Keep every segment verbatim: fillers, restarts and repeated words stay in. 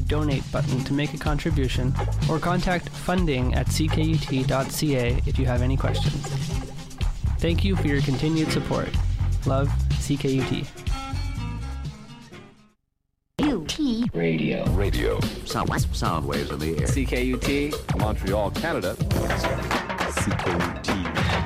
donate button to make a contribution, or contact funding at c k u t dot c a if you have any questions. Thank you for your continued support. Love, C K U T. U T Radio. Radio. Sound, sound waves in the air. C K U T, Montreal, Canada. C K U T.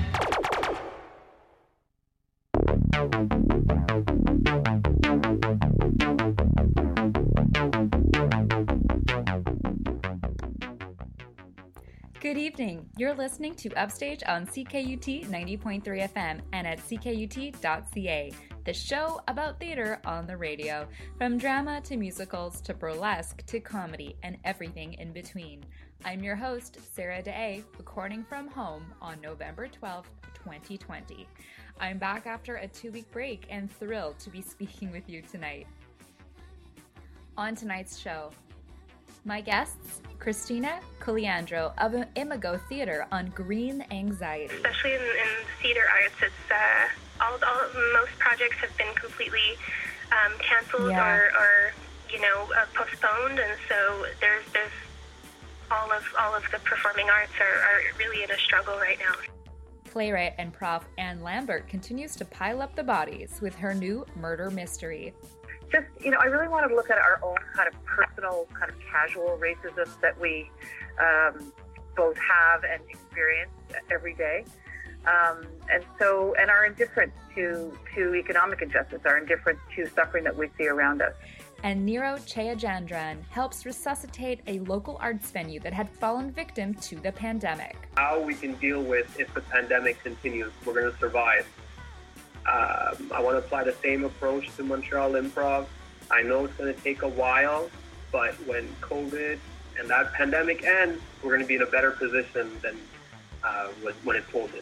Good evening. You're listening to Upstage on C K U T ninety point three F M and at c k u t dot c a, the show about theater on the radio, from drama to musicals to burlesque to comedy and everything in between. I'm your host, Sarah Day, recording from home on November twelfth, twenty twenty. I'm back after a two-week break and thrilled to be speaking with you tonight. On tonight's show, my guests, Christina Coliandro of Imago Theater on Green Anxiety. Especially in, in theater arts, it's uh, all, all most projects have been completely um, canceled yeah. or, or you know uh, postponed, and so there's there's all of all of the performing arts are, are really in a struggle right now. Playwright and prof Anne Lambert continues to pile up the bodies with her new murder mystery. Just, you know, I really want to look at our own kind of personal, kind of casual racism that we um, both have and experience every day. Um, and so, and our indifference to, to economic injustice, our indifference to suffering that we see around us. And Niro Chayajandran helps resuscitate a local arts venue that had fallen victim to the pandemic. How we can deal with if the pandemic continues, we're going to survive. Um, I want to apply the same approach to Montreal Improv. I know it's going to take a while, but when COVID and that pandemic ends, we're going to be in a better position than uh, when it folded.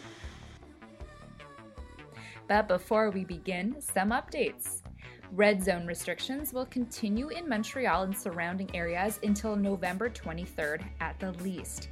But before we begin, some updates. Red zone restrictions will continue in Montreal and surrounding areas until November twenty-third at the least.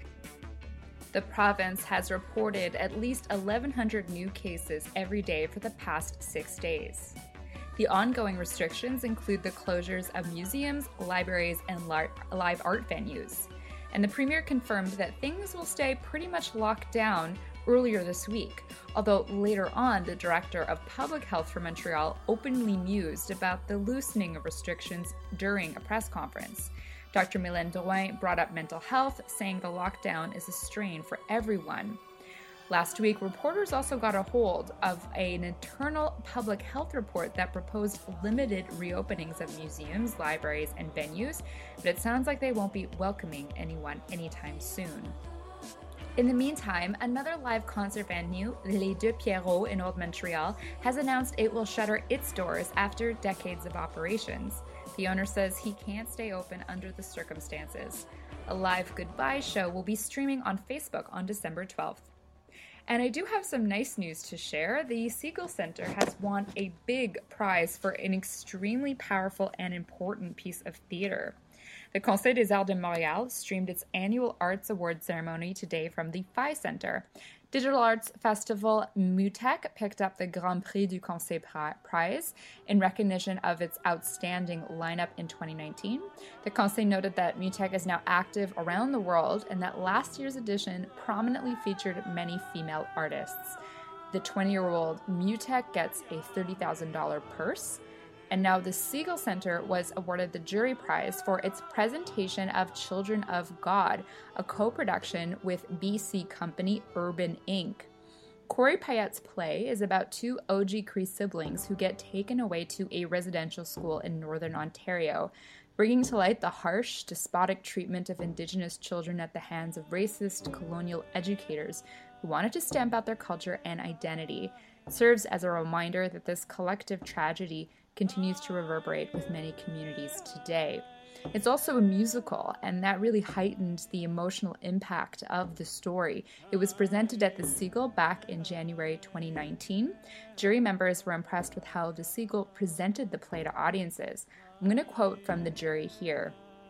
The province has reported at least eleven hundred new cases every day for the past six days. The ongoing restrictions include the closures of museums, libraries, and live art venues. And the Premier confirmed that things will stay pretty much locked down earlier this week, although later on the Director of Public Health for Montreal openly mused about the loosening of restrictions during a press conference. Doctor Mylène Drouin brought up mental health, saying the lockdown is a strain for everyone. Last week, reporters also got a hold of an internal public health report that proposed limited reopenings of museums, libraries, and venues, but it sounds like they won't be welcoming anyone anytime soon. In the meantime, another live concert venue, Les Deux Pierrots in Old Montreal, has announced it will shutter its doors after decades of operations. The owner says he can't stay open under the circumstances. A live goodbye show will be streaming on Facebook on December twelfth. And I do have some nice news to share. The Segal Center has won a big prize for an extremely powerful and important piece of theater. The Conseil des Arts de Montréal streamed its annual Arts Award ceremony today from the Phi Center. Digital Arts Festival MUTEC picked up the Grand Prix du Conseil Prize in recognition of its outstanding lineup in twenty nineteen. The Conseil noted that MUTEC is now active around the world and that last year's edition prominently featured many female artists. The twenty-year-old MUTEC gets a thirty thousand dollars purse. And now the Segal Center was awarded the jury prize for its presentation of Children of God, a co-production with B C company Urban Incorporated. Corey Payette's play is about two O G Cree siblings who get taken away to a residential school in northern Ontario, bringing to light the harsh, despotic treatment of Indigenous children at the hands of racist colonial educators who wanted to stamp out their culture and identity. It serves as a reminder that this collective tragedy continues to reverberate with many communities today. It's also a musical, and that really heightened the emotional impact of the story. It was presented at the Segal back in January twenty nineteen. Jury members were impressed with how the Segal presented the play to audiences. I'm going to quote from the jury here.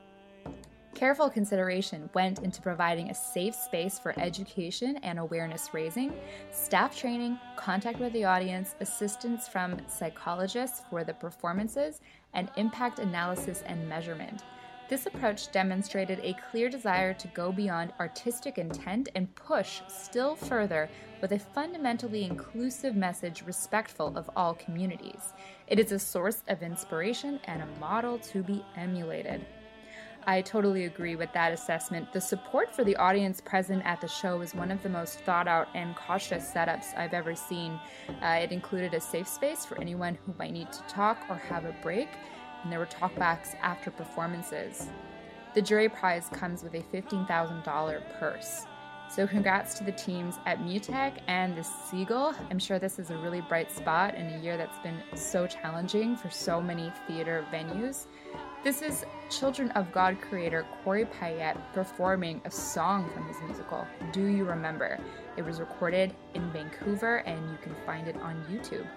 Careful consideration went into providing a safe space for education and awareness raising, staff training, contact with the audience, assistance from psychologists for the performances, and impact analysis and measurement. This approach demonstrated a clear desire to go beyond artistic intent and push still further with a fundamentally inclusive message respectful of all communities. It is a source of inspiration and a model to be emulated. I totally agree with that assessment. The support for the audience present at the show was one of the most thought out and cautious setups I've ever seen. Uh, it included a safe space for anyone who might need to talk or have a break, and there were talkbacks after performances. The jury prize comes with a fifteen thousand dollars purse. So congrats to the teams at MUTEC and the Seagull. I'm sure this is a really bright spot in a year that's been so challenging for so many theater venues. This is Children of God creator Corey Payette performing a song from his musical, Do You Remember? It was recorded in Vancouver and you can find it on YouTube.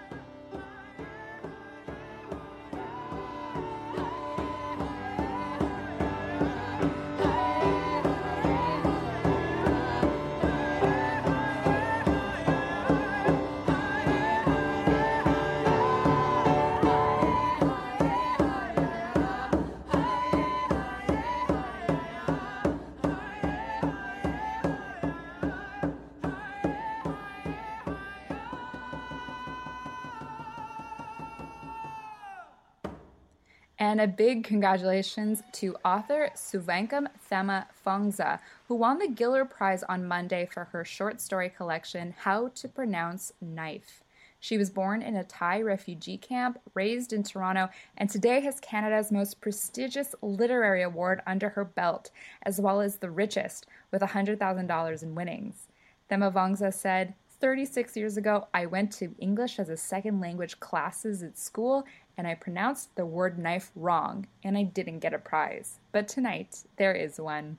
And a big congratulations to author Suvankam Thema Phongsa, who won the Giller Prize on Monday for her short story collection, How to Pronounce Knife. She was born in a Thai refugee camp, raised in Toronto, and today has Canada's most prestigious literary award under her belt, as well as the richest, with one hundred thousand dollars in winnings. Thema Phongsa said, thirty-six years ago, I went to English as a second language classes at school, and I pronounced the word knife wrong, and I didn't get a prize. But tonight, there is one.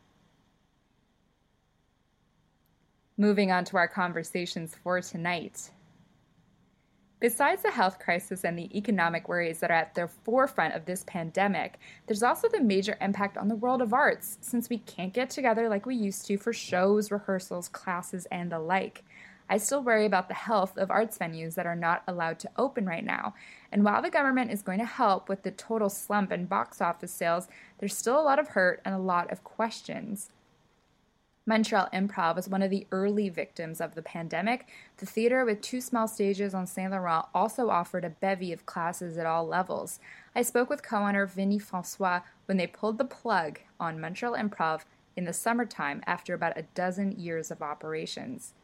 Moving on to our conversations for tonight. Besides the health crisis and the economic worries that are at the forefront of this pandemic, there's also the major impact on the world of arts, since we can't get together like we used to for shows, rehearsals, classes, and the like. I still worry about the health of arts venues that are not allowed to open right now. And while the government is going to help with the total slump in box office sales, there's still a lot of hurt and a lot of questions. Montreal Improv was one of the early victims of the pandemic. The theater with two small stages on Saint Laurent also offered a bevy of classes at all levels. I spoke with co-owner Vinny Francois when they pulled the plug on Montreal Improv in the summertime after about a dozen years of operations.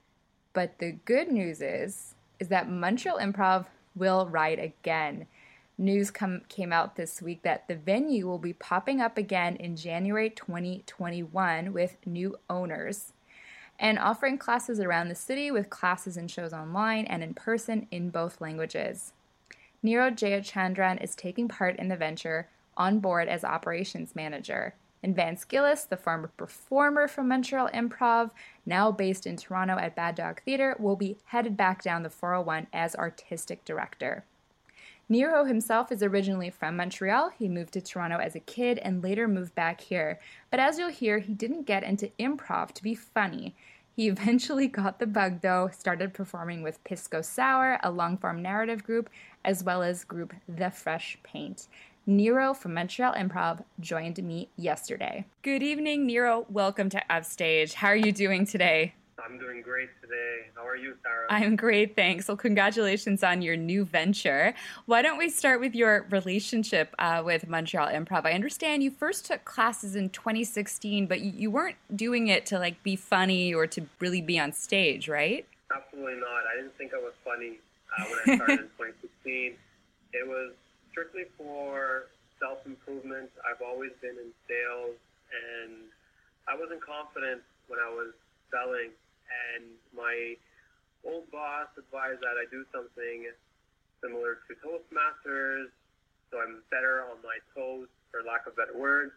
But the good news is, is that Montreal Improv will ride again. News come, came out this week that the venue will be popping up again in January twenty twenty-one with new owners and offering classes around the city with classes and shows online and in person in both languages. Niro Jayachandran is taking part in the venture on board as operations manager. And Vance Gillis, the former performer from Montreal Improv, now based in Toronto at Bad Dog Theatre, will be headed back down the four oh one as artistic director. Niro himself is originally from Montreal. He moved to Toronto as a kid and later moved back here. But as you'll hear, he didn't get into improv to be funny. He eventually got the bug, though, started performing with Pisco Sour, a long-form narrative group, as well as group The Fresh Paint. Niro from Montreal Improv joined me yesterday. Good evening, Niro. Welcome to Upstage. How are you doing today? I'm doing great today. How are you, Sarah? I'm great, thanks. Well, congratulations on your new venture. Why don't we start with your relationship uh, with Montreal Improv? I understand you first took classes in twenty sixteen, but you, you weren't doing it to like be funny or to really be on stage, right? Absolutely not. I didn't think I was funny uh, when I started in twenty sixteen. It was strictly for self-improvement. I've always been in sales, and I wasn't confident when I was selling. And my old boss advised that I do something similar to Toastmasters, so I'm better on my toes, for lack of better words.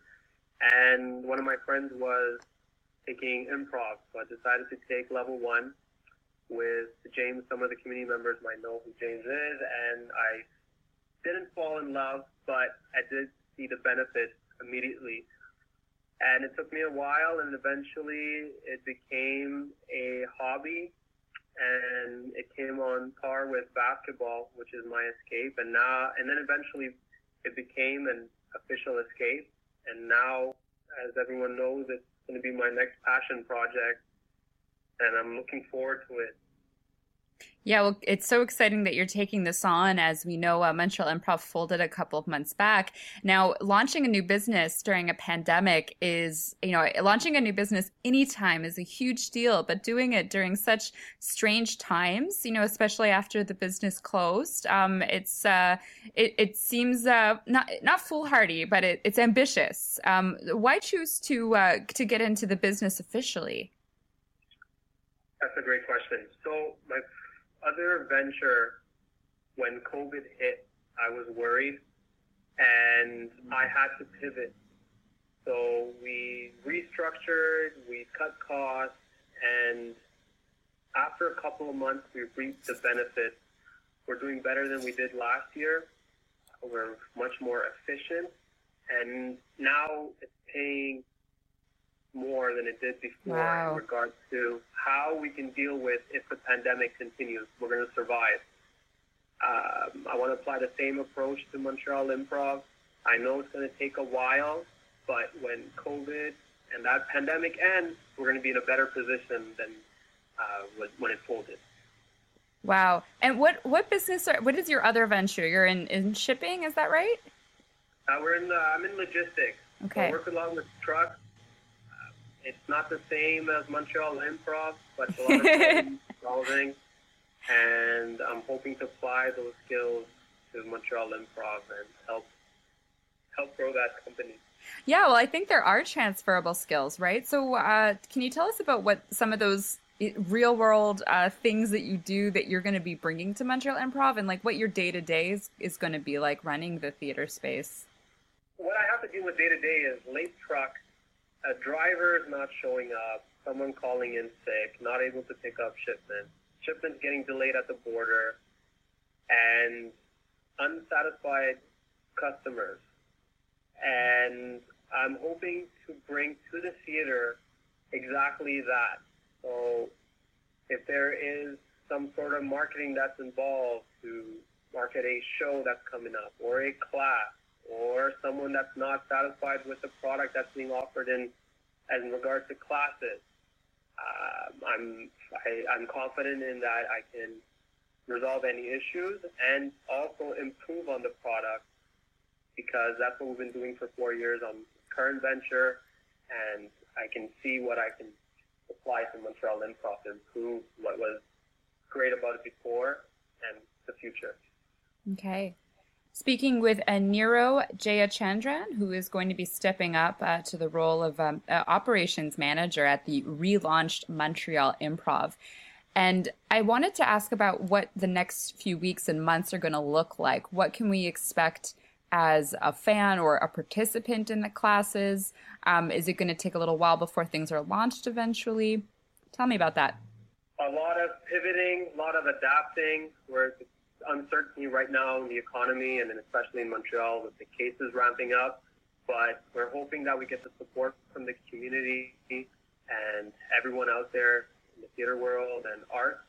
And one of my friends was taking improv, so I decided to take level one with James. Some of the community members might know who James is, and I didn't fall in love, but I did see the benefits immediately. And it took me a while, and eventually it became a hobby, and it came on par with basketball, which is my escape. And now, and then eventually it became an official escape. And now, as everyone knows, it's going to be my next passion project, and I'm looking forward to it. Yeah, well, it's so exciting that you're taking this on. As we know, uh, Montreal Improv folded a couple of months back. Now, launching a new business during a pandemic is, you know, launching a new business anytime is a huge deal, but doing it during such strange times, you know, especially after the business closed, um, it's uh, it, it seems uh, not not foolhardy, but it, it's ambitious. Um, why choose to uh, to get into the business officially? That's a great question. So my other venture, when COVID hit, I was worried and I had to pivot. So we restructured, we cut costs, and after a couple of months, we reaped the benefits. We're doing better than we did last year. We're much more efficient, and now it's paying more than it did before. Wow. In regards to how we can deal with if the pandemic continues. We're going to survive. Um, I want to apply the same approach to Montreal Improv. I know it's going to take a while, but when COVID and that pandemic ends, we're going to be in a better position than uh, when, when it folded. Wow. And what, what business, are, what is your other venture? You're in, in shipping, is that right? Uh, we're in. Uh, I'm in logistics. Okay. I work along with trucks. It's not the same as Montreal Improv, but it's a lot of problem solving, and I'm hoping to apply those skills to Montreal Improv and help help grow that company. Yeah, well, I think there are transferable skills, right? So uh, can you tell us about what some of those real-world uh, things that you do that you're going to be bringing to Montreal Improv, and like what your day-to-day is, is going to be like running the theater space? What I have to deal with day-to-day is late truck, a driver is not showing up, someone calling in sick, not able to pick up shipments, shipments getting delayed at the border, and unsatisfied customers. And I'm hoping to bring to the theater exactly that. So if there is some sort of marketing that's involved to market a show that's coming up, or a class, or someone that's not satisfied with the product that's being offered in as in regards to classes, um, I'm I, I'm confident in that I can resolve any issues and also improve on the product, because that's what we've been doing for four years on current venture, and I can see what I can apply to Montreal Improv to improve what was great about it before and the future. Okay. Speaking with uh, Niro Jayachandran, who is going to be stepping up uh, to the role of um, uh, operations manager at the relaunched Montreal Improv. And I wanted to ask about what the next few weeks and months are going to look like. What can we expect as a fan or a participant in the classes? Um, is it going to take a little while before things are launched eventually? Tell me about that. A lot of pivoting, a lot of adapting. We're uncertainty right now in the economy, and then especially in Montreal with the cases ramping up. But we're hoping that we get the support from the community and everyone out there in the theater world and art.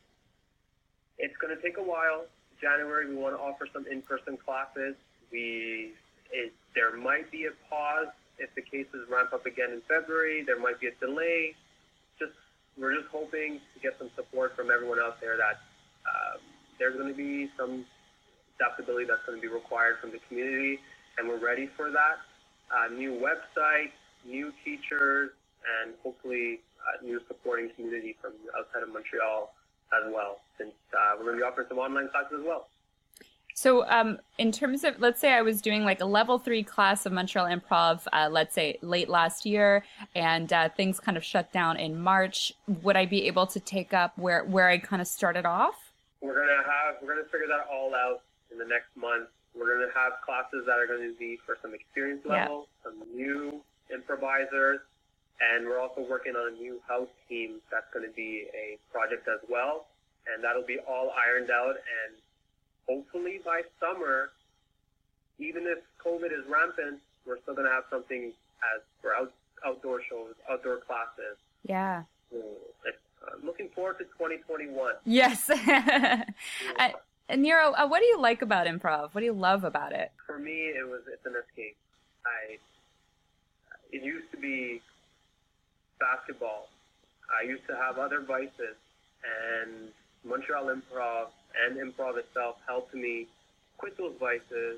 It's going to take a while. January, we want to offer some in-person classes. We it, there might be a pause if the cases ramp up again in February. There might be a delay. Just we're just hoping to get some support from everyone out there that um, there's going to be some adaptability that's going to be required from the community, and we're ready for that. Uh, new website, new teachers, and hopefully a new supporting community from outside of Montreal as well, since uh, we're going to be offering some online classes as well. So um, in terms of, let's say I was doing like a level three class of Montreal Improv, uh, let's say late last year, and uh, things kind of shut down in March, would I be able to take up where, where I kind of started off? We're gonna have we're gonna figure that all out in the next month. We're gonna have classes that are going to be for some experience level, yeah. some new improvisers, and we're also working on a new house team that's going to be a project as well, and that'll be all ironed out. And hopefully by summer, even if COVID is rampant, we're still going to have something as for out, outdoor shows, outdoor classes. Yeah. So it's, I'm looking forward to twenty twenty-one. Yes. uh, Niro, uh, what do you like about improv? What do you love about it? For me, it was it's an escape. I it used to be basketball. I used to have other vices, and Montreal Improv and improv itself helped me quit those vices,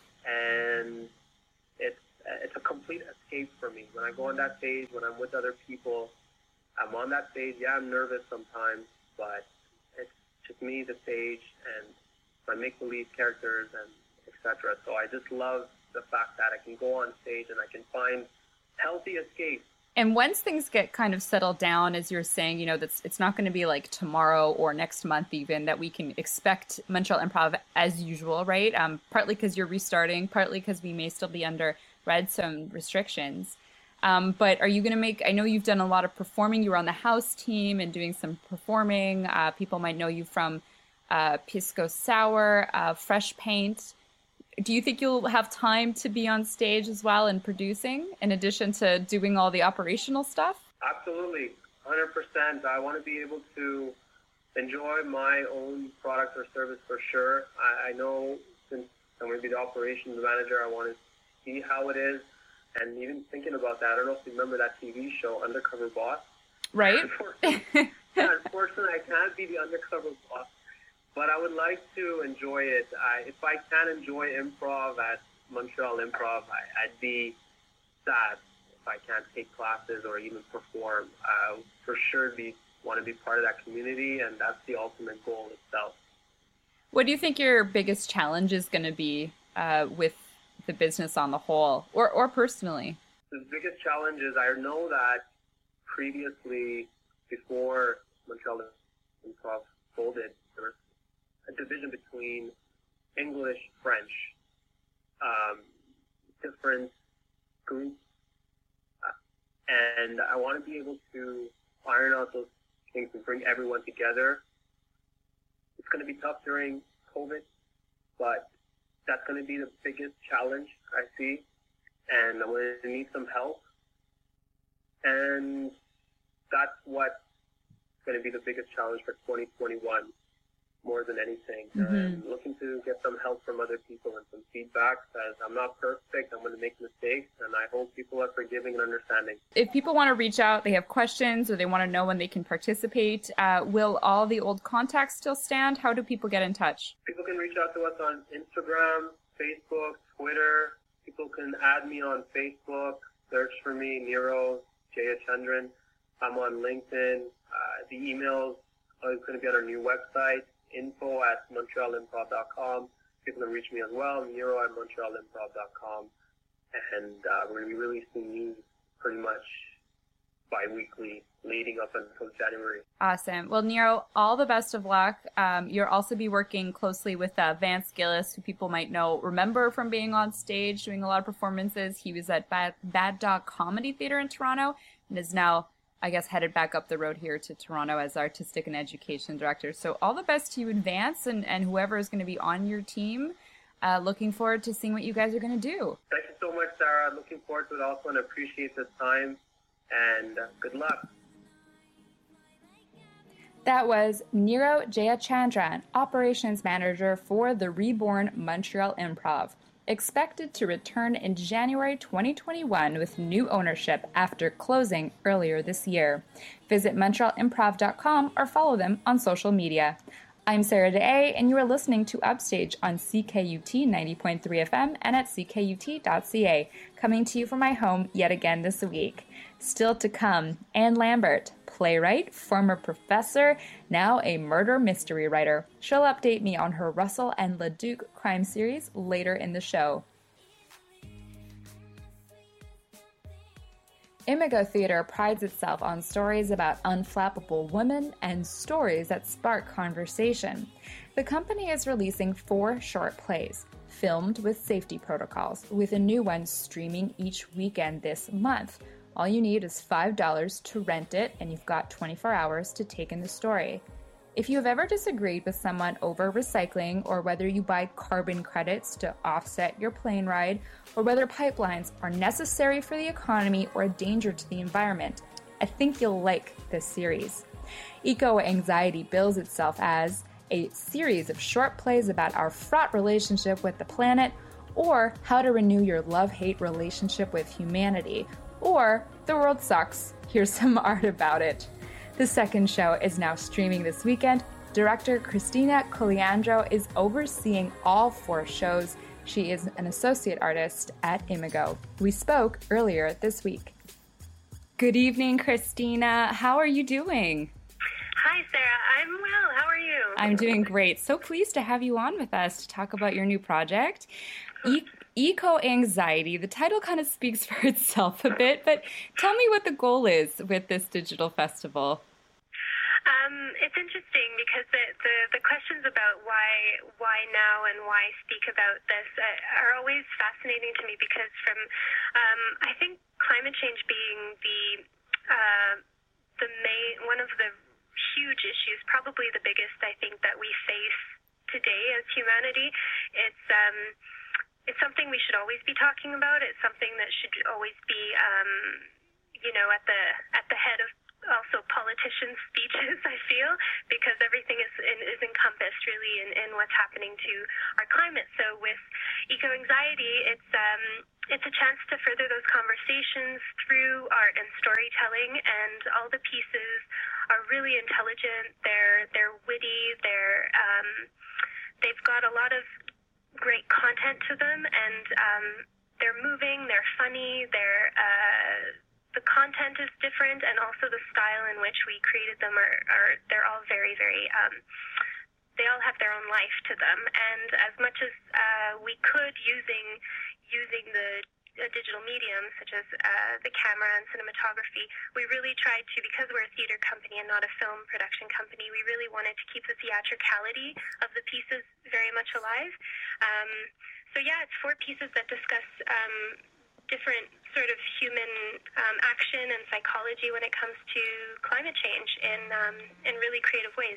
and it's it's a complete escape for me. When I go on that stage, when I'm with other people, I'm on that stage. Yeah, I'm nervous sometimes, but it's just me, the stage, and my make-believe characters, and et cetera. So I just love the fact that I can go on stage and I can find healthy escape. And once things get kind of settled down, as you're saying, you know, that's it's not going to be like tomorrow or next month even, that we can expect Montreal Improv as usual, right? Um, partly because you're restarting, partly because we may still be under red zone restrictions. Um, but are you going to make, I know you've done a lot of performing. You were on the house team and doing some performing. Uh, people might know you from uh, Pisco Sour, uh, Fresh Paint. Do you think you'll have time to be on stage as well and producing, in addition to doing all the operational stuff? Absolutely, one hundred percent. I want to be able to enjoy my own product or service for sure. I, I know since I'm going to be the operations manager, I want to see how it is. And even thinking about that, I don't know if you remember that T V show, Undercover Boss. Right. Unfortunately, yeah, unfortunately, I can't be the undercover boss. But I would like to enjoy it. I, if I can enjoy improv at Montreal Improv, I, I'd be sad if I can't take classes or even perform. I for sure be want to be part of that community, and that's the ultimate goal itself. What do you think your biggest challenge is going to be uh, with the business on the whole, or, or personally? The biggest challenge is I know that previously, before Montreal Improv folded, there was a division between English, French, um, different groups, uh, and I want to be able to iron out those things and bring everyone together. It's going to be tough during COVID, but that's going to be the biggest challenge I see, and I'm going to need some help, and that's what's going to be the biggest challenge for twenty twenty-one. More than anything. Mm-hmm. I'm looking to get some help from other people and some feedback, as I'm not perfect. I'm going to make mistakes, and I hope people are forgiving and understanding. If people want to reach out, they have questions, or they want to know when they can participate, uh, will all the old contacts still stand? How do people get in touch? People can reach out to us on Instagram, Facebook, Twitter. People can add me on Facebook, search for me, Niro Jayachandran. I'm on LinkedIn. Uh, the emails are going to be on our new website, info at montreal improv dot com. People can reach me as well, Niro at montreal improv dot com. And uh, we're going to be releasing news pretty much bi-weekly leading up until January. Awesome. Well, Niro, all the best of luck. Um, you'll also be working closely with uh, Vance Gillis, who people might know, remember from being on stage, doing a lot of performances. He was at Bad, Bad Dog Comedy Theater in Toronto and is now, I guess, headed back up the road here to Toronto as artistic and education director. So all the best to you in Vance and, and whoever is going to be on your team. Uh, looking forward to seeing what you guys are going to do. Thank you so much, Sarah. Looking forward to it also and appreciate this time. And uh, good luck. That was Niro Jayachandran, operations manager for the reborn Montreal Improv. Expected to return in January twenty twenty-one with new ownership after closing earlier this year. Visit montreal improv dot com or follow them on social media. I'm Sarah Day, and you are listening to Upstage on C K U T ninety point three F M and at c k u t dot c a, coming to you from my home yet again this week. Still to come, Anne Lambert, playwright, former professor, now a murder mystery writer. She'll update me on her Russell and LeDuc crime series later in the show. Imago Theatre prides itself on stories about unflappable women and stories that spark conversation. The company is releasing four short plays, filmed with safety protocols, with a new one streaming each weekend this month. All you need is five dollars to rent it, and you've got twenty-four hours to take in the story. If you have ever disagreed with someone over recycling, or whether you buy carbon credits to offset your plane ride, or whether pipelines are necessary for the economy or a danger to the environment, I think you'll like this series. Eco-Anxiety bills itself as a series of short plays about our fraught relationship with the planet, or how to renew your love-hate relationship with humanity, or The World Sucks, here's some art about it. The second show is now streaming this weekend. Director Christina Coliandro is overseeing all four shows. She is an associate artist at Imago. We spoke earlier this week. Good evening, Christina. How are you doing? Hi, Sarah. I'm well. How are you? I'm doing great. So pleased to have you on with us to talk about your new project, e- Eco-Anxiety. The title kind of speaks for itself a bit, but tell me what the goal is with this digital festival. Um, it's interesting because the, the, the questions about why why now and why speak about this uh, are always fascinating to me because from um, I think climate change being the uh, the main one of the huge issues, probably the biggest I think that we face today as humanity. It's um, it's something we should always be talking about. It's something that should always be um, you know at the at the head of also politicians' speeches, I feel, because everything is is encompassed really in, in what's happening to our climate. So with eco-anxiety, it's um, it's a chance to further those conversations through art and storytelling, and all the pieces are really intelligent. They're they're witty. They're um, they've got a lot of great content to them, and um, they're moving. They're funny. They're uh, the content is different, and also the style in which we created them are, are they're all very, very, um, they all have their own life to them. And as much as uh, we could using using the uh, digital medium, such as uh, the camera and cinematography, we really tried to, because we're a theater company and not a film production company, we really wanted to keep the theatricality of the pieces very much alive. Um, so yeah, it's four pieces that discuss um, different sort of human um, action and psychology when it comes to climate change in um, in really creative ways.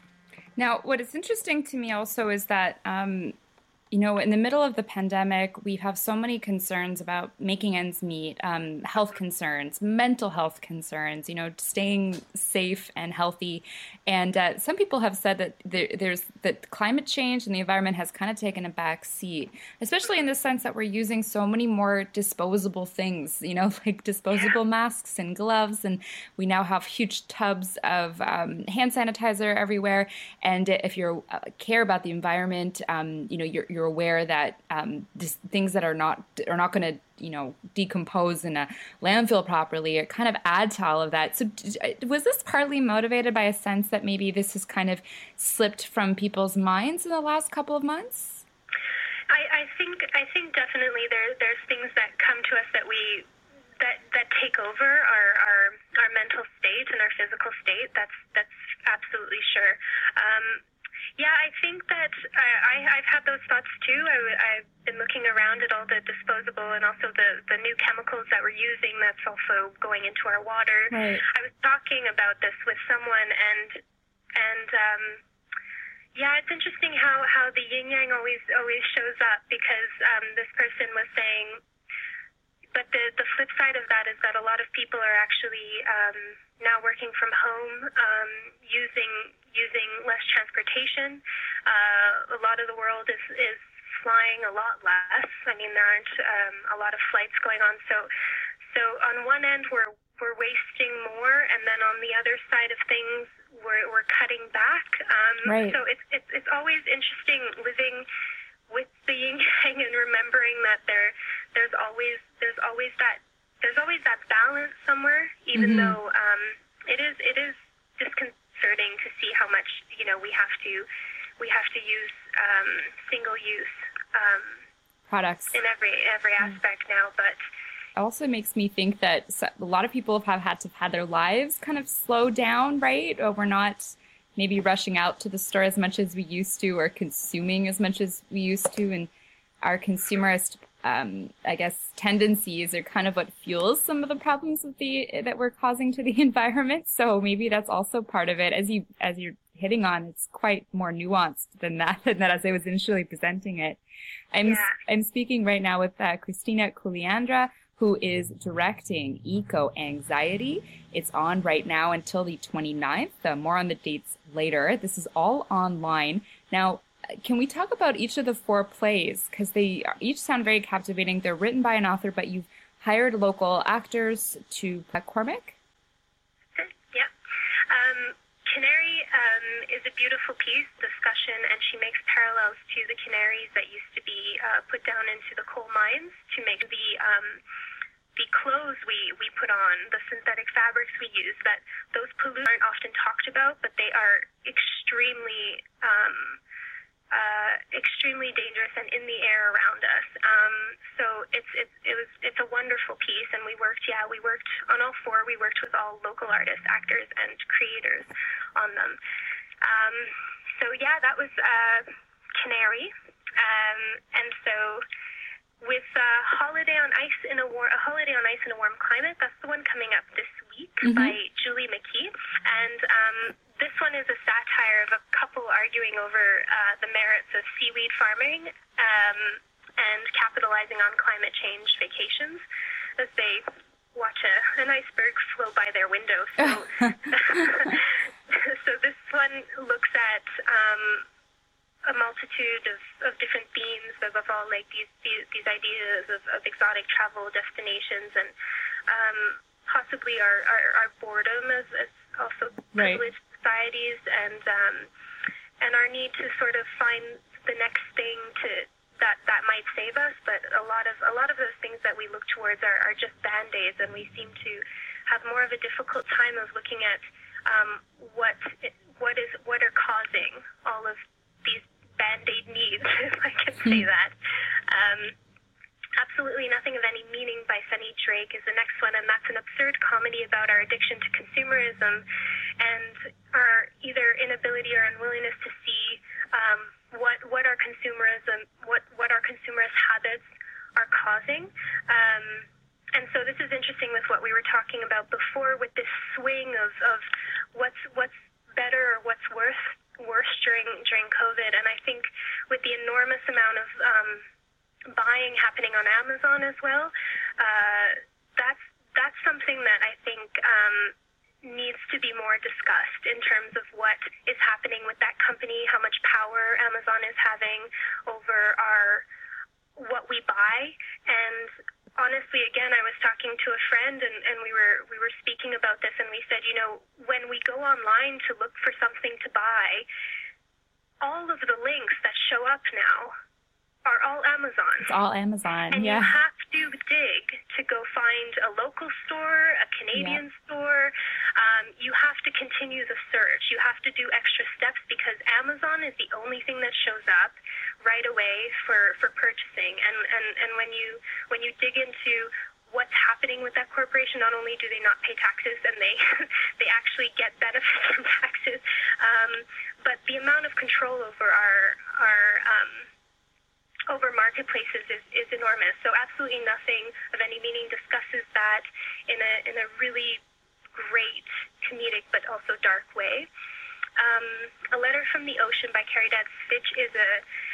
Now, what is interesting to me also is that, um, you know, in the middle of the pandemic, we have so many concerns about making ends meet, um, health concerns, mental health concerns, you know, staying safe and healthy. And uh, some people have said that there, there's that climate change and the environment has kind of taken a back seat, especially in the sense that we're using so many more disposable things, you know, like disposable masks and gloves. And we now have huge tubs of um, hand sanitizer everywhere. And if you uh, care about the environment, um, you know, you're, you're aware that um, this, things that are not are not going to, you know, decompose in a landfill properly, it kind of adds to all of that. So was this partly motivated by a sense that maybe this has kind of slipped from people's minds in the last couple of months? I, I think I think definitely there there's things that come to us that we that that take over our, our our mental state and our physical state. That's that's absolutely sure. Um, Yeah, I think that uh, I, I've had those thoughts too. I, I've been looking around at all the disposable and also the, the new chemicals that we're using that's also going into our water. Right. I was talking about this with someone, and and um, yeah, it's interesting how, how the yin-yang always always shows up, because um, this person was saying, but the, the flip side of that is that a lot of people are actually um, now working from home, um, using using less transportation. Uh, a lot of the world is, is flying a lot less. I mean, there aren't um, a lot of flights going on. So, so on one end, we're we're wasting more, and then on the other side of things, we're we're cutting back. Um, right. So it's it's it's always interesting living with the yin yang and remembering that there there's always there's always that there's always that balance somewhere, even mm-hmm. though um, it is it is disconcerting to see how much, you know, we have to we have to use um, single use um, products in every every aspect now. But it also makes me think that a lot of people have had to have had their lives kind of slow down, right? Or we're not maybe rushing out to the store as much as we used to, or consuming as much as we used to, and our consumerist Um, I guess tendencies are kind of what fuels some of the problems with the that we're causing to the environment. So maybe that's also part of it. As you as you're hitting on, it's quite more nuanced than that than that as I was initially presenting it. I'm yeah. I'm speaking right now with uh, Christina Coliandro, who is directing Eco-Anxiety. It's on right now until the twenty-ninth. Uh, more on the dates later. This is all online now. Can we talk about each of the four plays? Because they each sound very captivating. They're written by an author, but you've hired local actors to Cormac. Yeah. Um, Canary um, is a beautiful piece, discussion, and she makes parallels to the canaries that used to be uh, put down into the coal mines to make the um, the clothes we, we put on, the synthetic fabrics we use, that those pollutants aren't often talked about, but they are extremely um, uh, extremely dangerous and in the air around us. Um, so it's it's it was it's a wonderful piece, and we worked yeah we worked on all four. We worked with all local artists, actors, and creators on them. Um, so yeah, that was uh, Canary, um, and so. With uh, Holiday on Ice in a War, a Holiday on Ice in a Warm Climate, that's the one coming up this week mm-hmm. by Julie McKee, and um, this one is a satire of a couple arguing over uh, the merits of seaweed farming um, and capitalizing on climate change vacations as they watch a, an iceberg flow by their window. So, so this one looks at. Um, a multitude of, of different themes above all, like these these, these ideas of, of exotic travel destinations and um, possibly our, our, our boredom as, as also right. privileged societies and um, and our need to sort of find the next thing to that, that might save us. But a lot of a lot of those things that we look towards are, are just band-aids, and we seem to have more of a difficult time of looking at um, what what is what are causing all of these band-aid needs, if I can say that. Um, Absolutely Nothing of Any Meaning by Sunny Drake is the next one, and that's an absurd comedy about our addiction to consumerism and our either inability or unwillingness to see um, what what our consumerism, what, what our consumerist habits are causing. Um, and so this is interesting with what we were talking about before, with this swing of, of what's what's better or what's worse worse during during COVID, and I think with the enormous amount of um, buying happening on Amazon as well, uh, that's that's something that I think um, needs to be more discussed in terms of what is happening with that company, how much power Amazon is having over our what we buy. And honestly, again, I was talking to a friend, and, and we were we were speaking about this, and we said, you know, when we go online to look for something to buy, all of the links that show up now are all Amazon. It's all Amazon, and yeah. you have to dig to go find a local store, a Canadian yeah. store. Um, you have to continue the search. You have to do extra steps because Amazon is the only thing that shows up right away for, for purchasing. And, and, and when you when you dig into what's happening with that corporation, not only do they not pay taxes and they they actually get benefits from taxes, um, but the amount of control over our our um, over marketplaces is, is enormous. So Absolutely Nothing of Any Meaning discusses that in a in a really great comedic but also dark way. Um, A Letter from the Ocean by Carrie Dad Fitch is a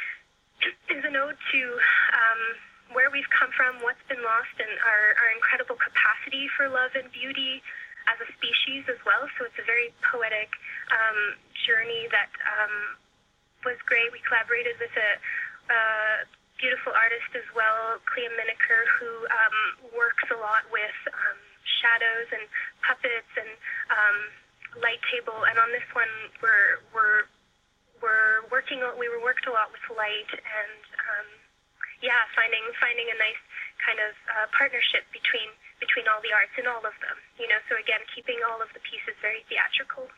is an ode to um, where we've come from, what's been lost, and our, our incredible capacity for love and beauty as a species as well. So it's a very poetic um, journey that um, was great. We collaborated with a Uh, beautiful artist as well, Clea Miniker, who um, works a lot with um, shadows and puppets and um, light table. And on this one, we're we're we're working. We were worked a lot with light and um, yeah, finding finding a nice kind of uh, partnership between between all the arts and all of them. You know, so again, keeping all of the pieces very theatrical.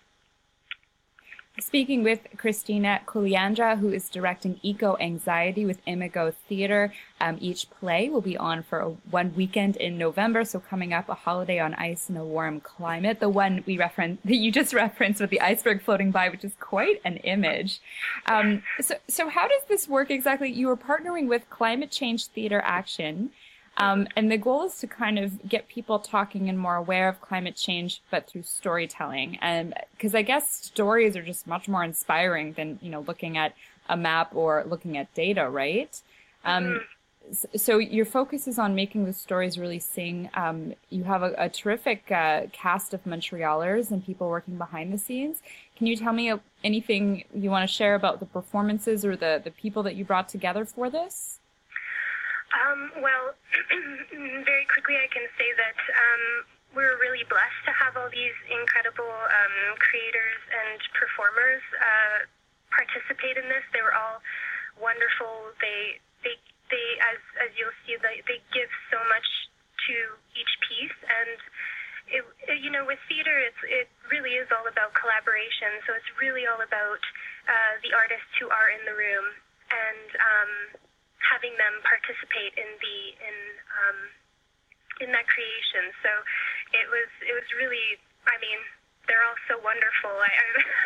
Speaking with Christina Kuliandra, who is directing Eco Anxiety with Imago Theatre. Um, each play will be on for a, one weekend in November. So coming up, A Holiday on Ice in a Warm Climate, the one we referenced, that you just referenced with the iceberg floating by, which is quite an image. Um, so, so how does this work exactly? You are partnering with Climate Change Theatre Action. Um, and the goal is to kind of get people talking and more aware of climate change, but through storytelling. And because I guess stories are just much more inspiring than, you know, looking at a map or looking at data, right? Um, mm-hmm. So your focus is on making the stories really sing. Um, you have a, a terrific uh, cast of Montrealers and people working behind the scenes. Can you tell me anything you want to share about the performances or the, the people that you brought together for this? Um, well, very quickly I can say that um, we're really blessed to have all these incredible um, creators and performers uh, participate in this. They were all wonderful. They, they, they, as as you'll see, they, they give so much to each piece. And it, it, you know, with theater, it's it really is all about collaboration. So it's really all about uh, the artists who are in the room and um, having them participate in the in um, in that creation. So it was it was really, I mean, they're all so wonderful. I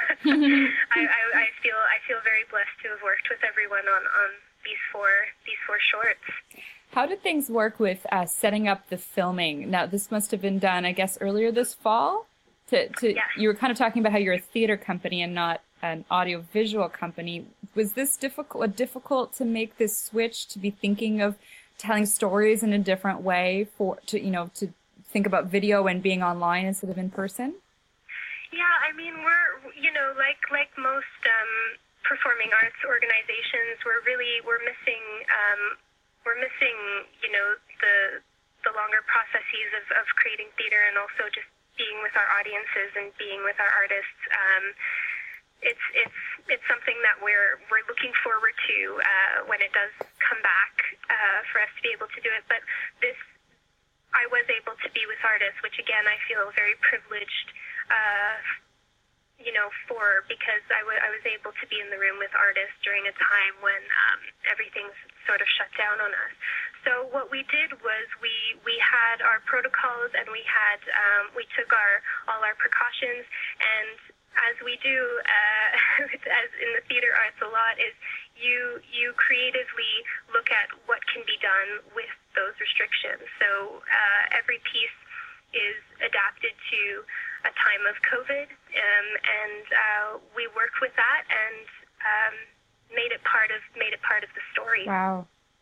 I, I I feel I feel very blessed to have worked with everyone on, on these four these four shorts. How did things work with uh, setting up the filming? Now, this must have been done, I guess, earlier this fall. To to Yes. You were kind of talking about how you're a theater company and not an audiovisual company. Was this difficult difficult to make this switch, to be thinking of telling stories in a different way, for to you know to think about video and being online instead of in person? Yeah, I mean, we're, you know, like like most um, performing arts organizations, we're really, we're missing, um, we're missing, you know, the the longer processes of, of creating theater and also just being with our audiences and being with our artists. Um, it's it's it's something that we're we're looking forward to uh, when it does come back uh, for us to be able to do it. But this, I was able to be with artists, which again I feel very privileged. Uh, you know, for because I, w- I was able to be in the room with artists during a time when um, everything's sort of shut down on us. So what we did was we we had our protocols and we had um, we took our all our precautions, and as we do uh, as in the theater arts a lot is you you creatively look at what can be done with those restrictions. So uh, every piece is adapted to a time of COVID, um, and uh, we worked with that and um, made it part of made it part of the story. Wow.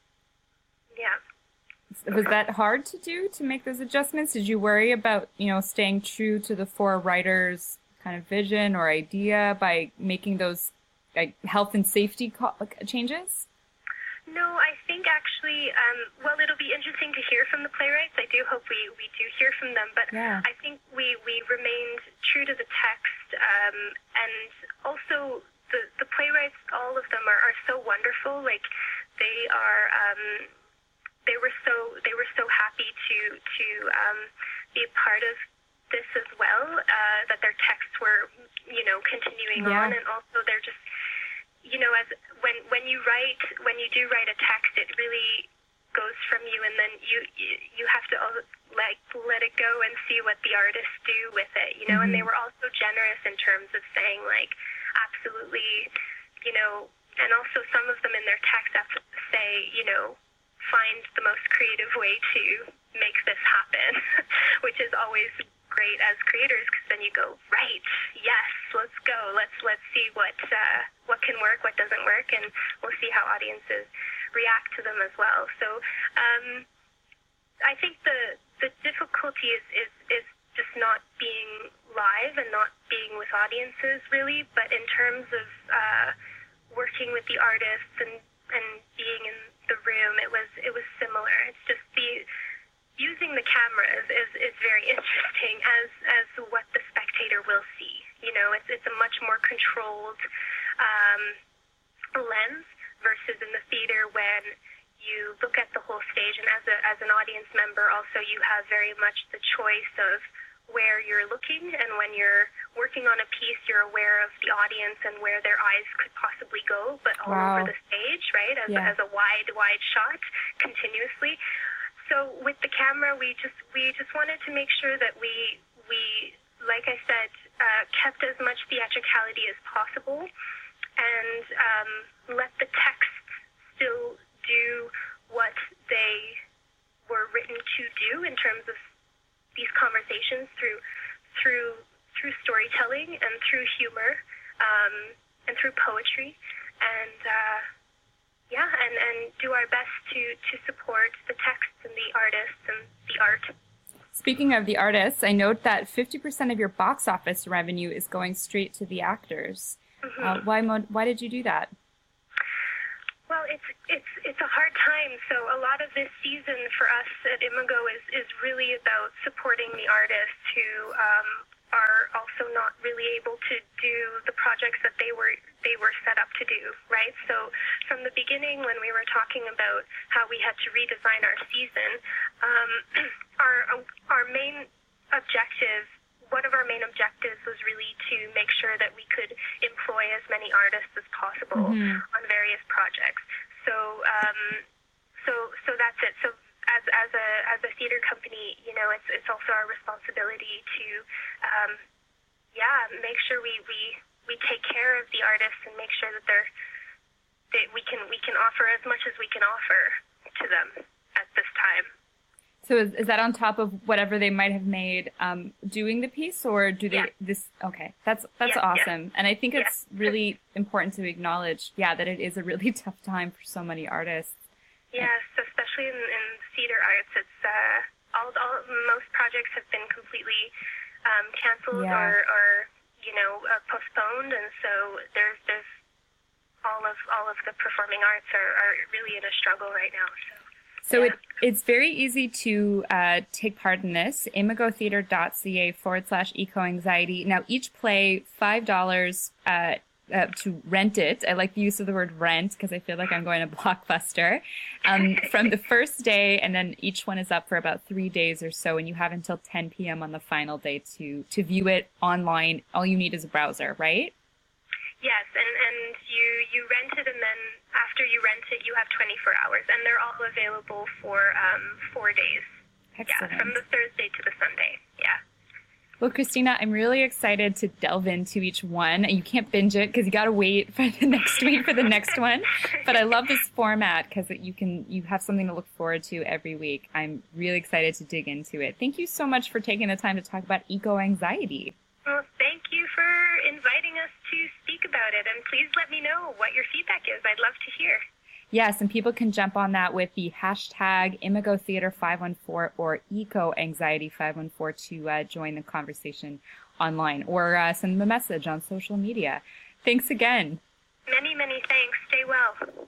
Yeah. Was that hard to do, to make those adjustments? Did you worry about, you know, staying true to the four writers' kind of vision or idea by making those like health and safety co- changes? No, I think actually, um, well, it'll be interesting to hear from the playwrights. I do hope we, we do hear from them, but Yeah. I think we, we remained true to the text, um, and also the, the playwrights, all of them are, are so wonderful. Like they are, um, they were so they were so happy to to um, be a part of this as well. Uh, that their texts were, you know, continuing Yeah. on, and also they're just. You know, as when when you write when you do write a text, it really goes from you, and then you you, you have to like let it go and see what the artists do with it. You know, Mm-hmm. and they were also generous in terms of saying like, absolutely, you know, and also some of them in their text have to say, you know, find the most creative way to make this happen, which is always great as creators, because then you go, right, yes, let's go, let's let's see what uh, what can work, what doesn't work, and we'll see how audiences react to them as well. So um, I think the the difficulty is, is is just not being live and not being with audiences really, but in terms of uh, working with the artists and and being in the room, it was it was similar. It's just the using the cameras is, is very interesting as as what the spectator will see. You know, it's it's a much more controlled um, lens versus in the theater when you look at the whole stage, and as a as an audience member also you have very much the choice of where you're looking, and when you're working on a piece you're aware of the audience and where their eyes could possibly go, but all Wow. over the stage, right, as, Yeah. as a wide wide shot continuously. So with the camera, we just we just wanted to make sure that we we like I said uh, kept as much theatricality as possible, and um, let the text still do what they were written to do in terms of these conversations through through through storytelling and through humor um, and through poetry, and. Uh, Yeah, and, and do our best to, to support the texts and the artists and the art. Speaking of the artists, I note that fifty percent of your box office revenue is going straight to the actors. Mm-hmm. Uh, why mo- why did you do that? Well, it's it's it's a hard time. So a lot of this season for us at Imago is, is really about supporting the artists who um, are also not really able to do the projects that they were they were set up to do, right? So from the beginning, when we were talking about how we had to redesign our season, um, our our main objective. One of our main objectives was really to make sure that we could employ as many artists as possible mm-hmm. on various projects. So, um, so, so that's it. So, as as a as a theater company, you know, it's it's also our responsibility to, um, yeah, make sure we, we we take care of the artists and make sure that they're that we can we can offer as much as we can offer to them at this time. So is, is that on top of whatever they might have made um, doing the piece, or do they yeah. this? Okay, that's that's yeah, awesome, yeah. And I think it's yeah. really important to acknowledge, yeah, that it is a really tough time for so many artists. Yes, especially in, in theater arts, it's uh, all, all most projects have been completely um, canceled yeah. or, or you know uh, postponed, and so there's there's all of all of the performing arts are, are really in a struggle right now. So. So yeah. it, it's very easy to uh, take part in this, imagotheater.ca forward slash eco-anxiety. Now, each play, five dollars uh, uh, to rent it. I like the use of the word rent because I feel like I'm going to Blockbuster. Um, from the first day, and then each one is up for about three days or so, and you have until ten p.m. on the final day to, to view it online. All you need is a browser, right? Yes, and, and you, you rent it, and then after you rent it, you have twenty-four hours, and they're all available for um, four days. Excellent. Yeah, from the Thursday to the Sunday, yeah. Well, Christina, I'm really excited to delve into each one. You can't binge it because you got to wait for the next week for the next one. But I love this format because you can you have something to look forward to every week. I'm really excited to dig into it. Thank you so much for taking the time to talk about eco-anxiety. Well, thank you for inviting us to speak about it, and please let me know what your feedback is. I'd love to hear. Yes, and people can jump on that with the hashtag Imago Theater five one four or eco-anxiety five one four to uh, join the conversation online, or uh, send them a message on social media. Thanks again. Many, many thanks. Stay well.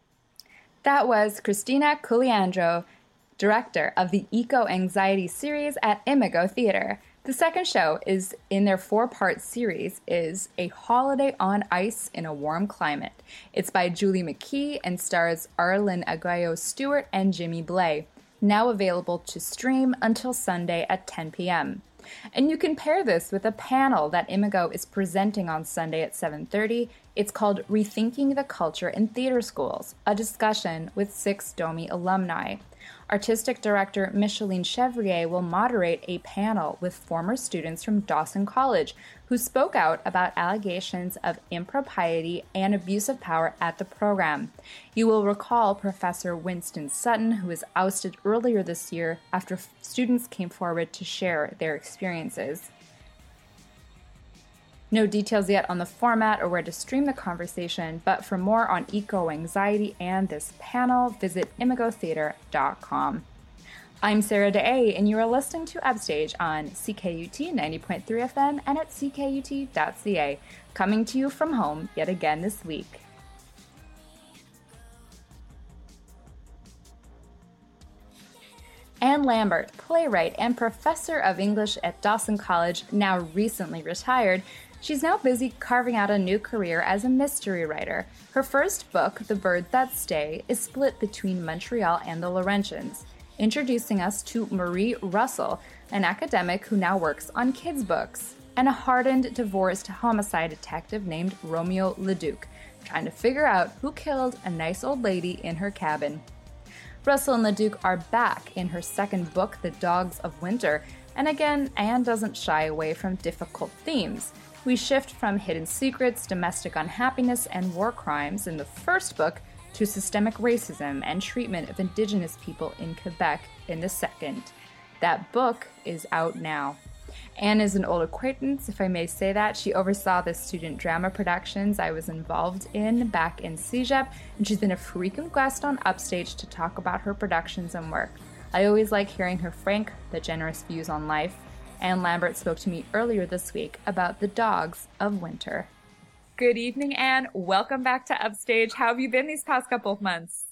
That was Christina Culiandro, director of the Eco-Anxiety series at Imago Theater. The second show is in their four-part series is A Holiday on Ice in a Warm Climate. It's by Julie McKee and stars Arlen Aguayo-Stewart and Jimmy Blay. Now available to stream until Sunday at ten p.m. And you can pair this with a panel that Imago is presenting on Sunday at seven thirty. It's called Rethinking the Culture in Theater Schools, a discussion with six Domi alumni. Artistic director Micheline Chevrier will moderate a panel with former students from Dawson College who spoke out about allegations of impropriety and abuse of power at the program. You will recall Professor Winston Sutton, who was ousted earlier this year after f- students came forward to share their experiences. No details yet on the format or where to stream the conversation, but for more on eco-anxiety and this panel, visit imago theater dot com. I'm Sarah Day, and you are listening to Upstage on C K U T ninety point three F M and at c k u t dot c a, coming to you from home yet again this week. Anne Lambert, playwright and professor of English at Dawson College, now recently retired, she's now busy carving out a new career as a mystery writer. Her first book, The Birds That Stay, is split between Montreal and the Laurentians, introducing us to Marie Russell, an academic who now works on kids' books, and a hardened, divorced homicide detective named Romeo Leduc, trying to figure out who killed a nice old lady in her cabin. Russell and Leduc are back in her second book, The Dogs of Winter, and again, Anne doesn't shy away from difficult themes. We shift from hidden secrets, domestic unhappiness, and war crimes in the first book to systemic racism and treatment of Indigenous people in Quebec in the second. That book is out now. Anne is an old acquaintance, if I may say that. She oversaw the student drama productions I was involved in back in C G E P, and she's been a frequent guest on Upstage to talk about her productions and work. I always like hearing her frank, but generous views on life. Anne Lambert spoke to me earlier this week about The Dogs of Winter. Good evening, Anne. Welcome back to Upstage. How have you been these past couple of months?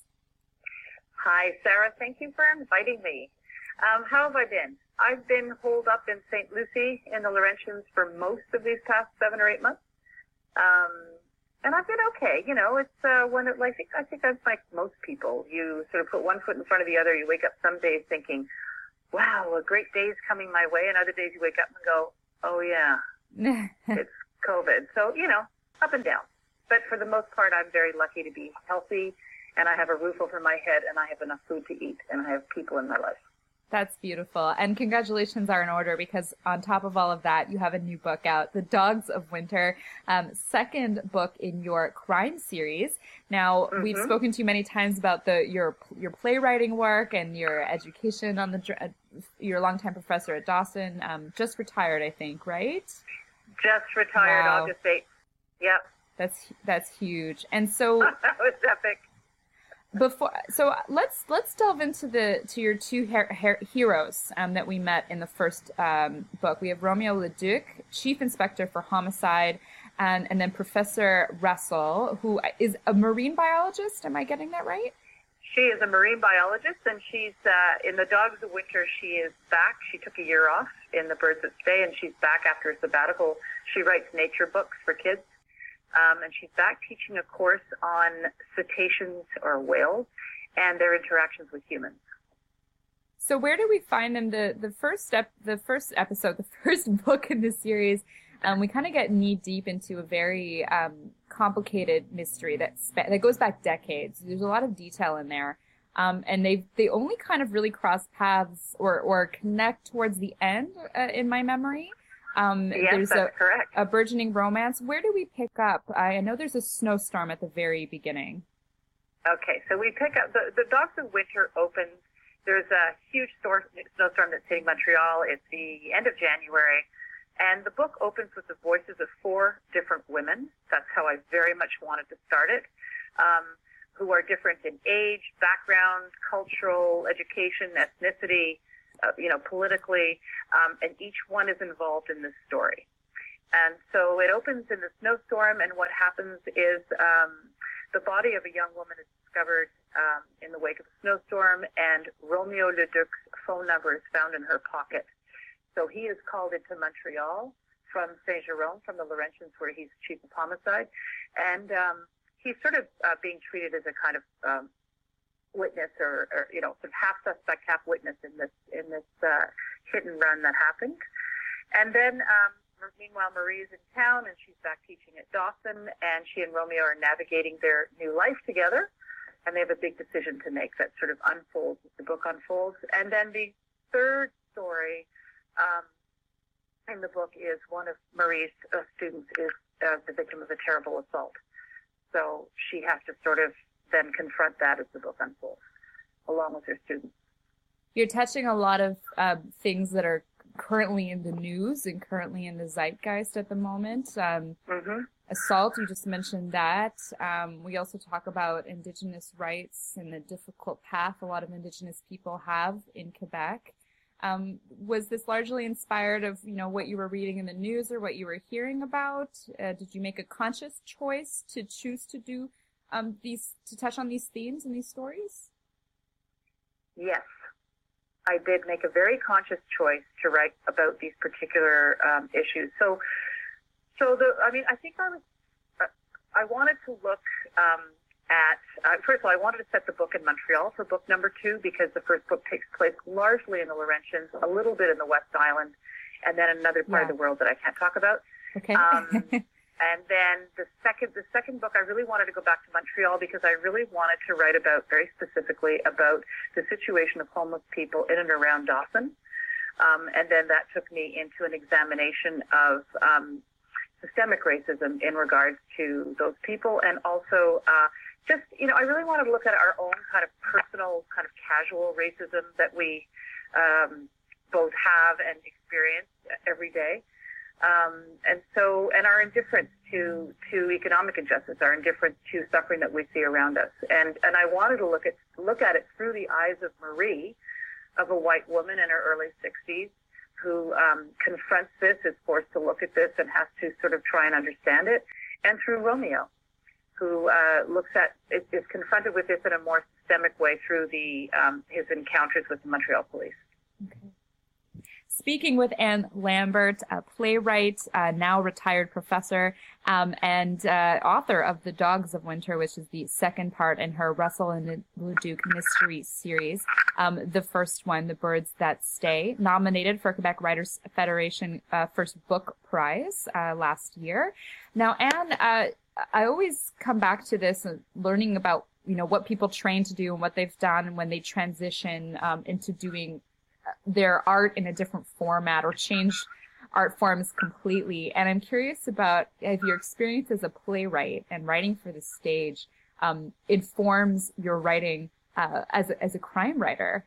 Hi, Sarah. Thank you for inviting me. Um, how have I been? I've been holed up in Saint Lucie in the Laurentians for most of these past seven or eight months. Um, and I've been okay. You know, it's uh, when it, like, I think, I think that's like most people. You sort of put one foot in front of the other. You wake up some days thinking, wow, a great day's coming my way. And other days you wake up and go, oh, yeah, it's COVID. So, you know, up and down. But for the most part, I'm very lucky to be healthy, and I have a roof over my head, and I have enough food to eat, and I have people in my life. That's beautiful. And congratulations are in order, because on top of all of that, you have a new book out, The Dogs of Winter, um, second book in your crime series. Now, mm-hmm. we've spoken to you many times about the your your playwriting work and your education on the uh, your longtime professor at Dawson, um, just retired, I think, right? Just retired wow. August eighth. Yep. That's that's huge. And so that was epic. Before, so let's let's delve into the to your two her, her, heroes um, that we met in the first um, book. We have Romeo Leduc, Chief Inspector for Homicide, and and then Professor Russell, who is a marine biologist. Am I getting that right? She is a marine biologist, and she's uh, in The Dogs of Winter. She is back. She took a year off in The Birds That Stay, and she's back after a sabbatical. She writes nature books for kids. Um, and she's back teaching a course on cetaceans or whales and their interactions with humans. So where do we find them? The the first step, the first episode, the first book in this series, um, we kind of get knee deep into a very um, complicated mystery that sp- that goes back decades. There's a lot of detail in there, um, and they they only kind of really cross paths or or connect towards the end uh, in my memory. Um, yes, there's that's a, correct. a burgeoning romance. Where do we pick up? I know there's a snowstorm at the very beginning. Okay, so we pick up, the, the Dogs of Winter opens, there's a huge storm, snowstorm that's hitting Montreal. It's the end of January, and the book opens with the voices of four different women. That's how I very much wanted to start it, um, who are different in age, background, cultural, education, ethnicity, Uh, you know, politically, um, and each one is involved in this story. And so it opens in the snowstorm, and what happens is um, the body of a young woman is discovered um, in the wake of a snowstorm, and Romeo Leduc's phone number is found in her pocket. So he is called into Montreal from Saint-Jérôme, from the Laurentians, where he's chief of homicide, and um, he's sort of uh, being treated as a kind of um, witness or, or, you know, sort of half suspect, half witness in this in this uh, hit and run that happened. And then, um, meanwhile, Marie's in town, and she's back teaching at Dawson, and she and Romeo are navigating their new life together, and they have a big decision to make that sort of unfolds as the book unfolds. And then the third story um, in the book is one of Marie's uh, students is uh, the victim of a terrible assault. So she has to sort of then confront that as the book unfolds, along with her students. You're touching a lot of uh, things that are currently in the news and currently in the zeitgeist at the moment. Um, mm-hmm. Assault, you just mentioned that. Um, we also talk about Indigenous rights and the difficult path a lot of Indigenous people have in Quebec. Um, was this largely inspired of, you know, what you were reading in the news or what you were hearing about? Uh, did you make a conscious choice to choose to do Um, these to touch on these themes and these stories? Yes, I did make a very conscious choice to write about these particular um, issues. So, so the I mean, I think I was uh, I wanted to look um, at uh, first of all, I wanted to set the book in Montreal for book number two, because the first book takes place largely in the Laurentians, a little bit in the West Island, and then another part yeah. of the world that I can't talk about. Okay. Um, And then the second, the second book, I really wanted to go back to Montreal because I really wanted to write about, very specifically, about the situation of homeless people in and around Dawson. Um, and then that took me into an examination of um, systemic racism in regards to those people, and also uh, just, you know, I really wanted to look at our own kind of personal, kind of casual racism that we um, both have and experience every day. Um, and so, and our indifference to, to economic injustice, our indifference to suffering that we see around us. And, and I wanted to look at, look at it through the eyes of Marie, of a white woman in her early sixties, who, um, confronts this, is forced to look at this and has to sort of try and understand it. and through Romeo, who uh, looks at is, is confronted with this in a more systemic way through the um, his encounters with the Montreal police. Okay. Speaking with Anne Lambert, a playwright, uh, now retired professor, um, and uh, author of The Dogs of Winter, which is the second part in her Russell and Leduc mystery series. Um, the first one, The Birds That Stay, nominated for Quebec Writers Federation uh, First Book Prize uh, last year. Now, Anne, uh, I always come back to this, uh, learning about you know what people train to do and what they've done when they transition um, into doing their art in a different format or change art forms completely. And I'm curious about if your experience as a playwright and writing for the stage um, informs your writing uh, as, a, as a crime writer.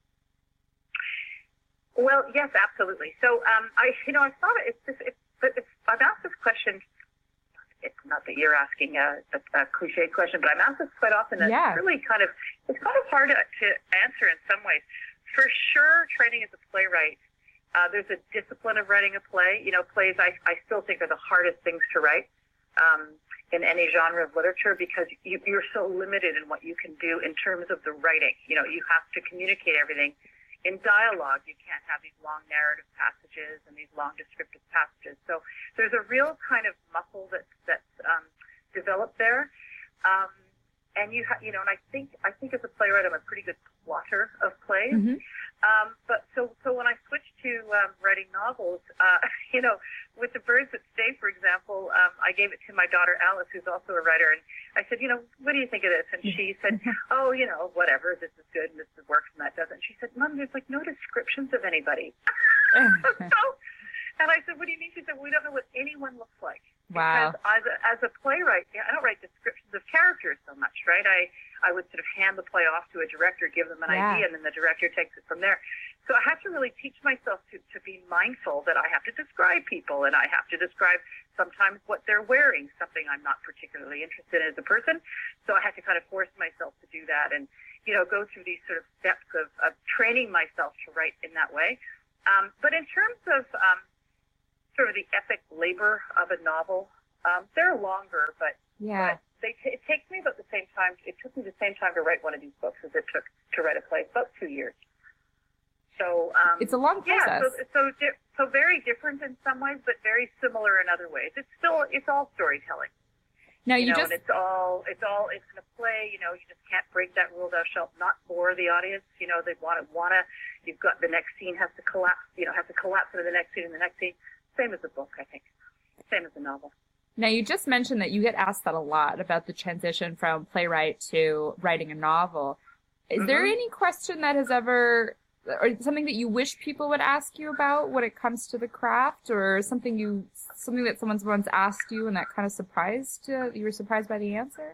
Well, yes, absolutely. So, um, I, you know, I thought it's just, it's, it's, I've asked this question. It's not that you're asking a, a, a cliche question, but I'm asked this quite often. And Yeah. It's really kind of, it's kind of hard to, to answer in some ways. For sure, training as a playwright, uh, there's a discipline of writing a play. You know, plays I, I still think are the hardest things to write um, in any genre of literature because you, you're so limited in what you can do in terms of the writing. You know, you have to communicate everything in dialogue. You can't have these long narrative passages and these long descriptive passages. So there's a real kind of muscle that's that's um, developed there. Um, And you, ha- you know, and I think, I think as a playwright, I'm a pretty good plotter of plays. Mm-hmm. Um, but so, so when I switched to um, writing novels, uh, you know, with The Birds That Stay, for example, um, I gave it to my daughter Alice, who's also a writer, and I said, you know, what do you think of this? And she said, oh, you know, whatever, this is good, and this works, and that doesn't. She said, Mom, there's like no descriptions of anybody. so, and I said, what do you mean? She said, we don't know what anyone looks like. Wow. Because as a, as a playwright, I don't write descriptions of characters so much, right? I, I would sort of hand the play off to a director, give them an Yeah. idea, and then the director takes it from there. So I had to really teach myself to, to be mindful that I have to describe people, and I have to describe sometimes what they're wearing, something I'm not particularly interested in as a person. So I had to kind of force myself to do that and, you know, go through these sort of steps of, of training myself to write in that way. Um, but in terms of um, sort of the epic labor of a novel, um, they're longer, but, Yeah. but they t- it takes me about the same time. It took me the same time to write one of these books as it took to write a play, about two years. So um, It's a long yeah, process. so so di- so very different in some ways, but very similar in other ways. It's still it's all storytelling. Now you, You know, just and it's all it's all it's in a play. You know, you just can't break that rule. Thou shalt not bore the audience. You know, they want to want to. You've got the next scene has to collapse. You know, has to collapse into the next scene and the next scene. Same as a book, I think. Same as a novel. Now, you just mentioned that you get asked that a lot about the transition from playwright to writing a novel. Is Mm-hmm. there any question that has ever, or something that you wish people would ask you about when it comes to the craft, or something you, something that someone's once asked you and that kind of surprised you, you were surprised by the answer?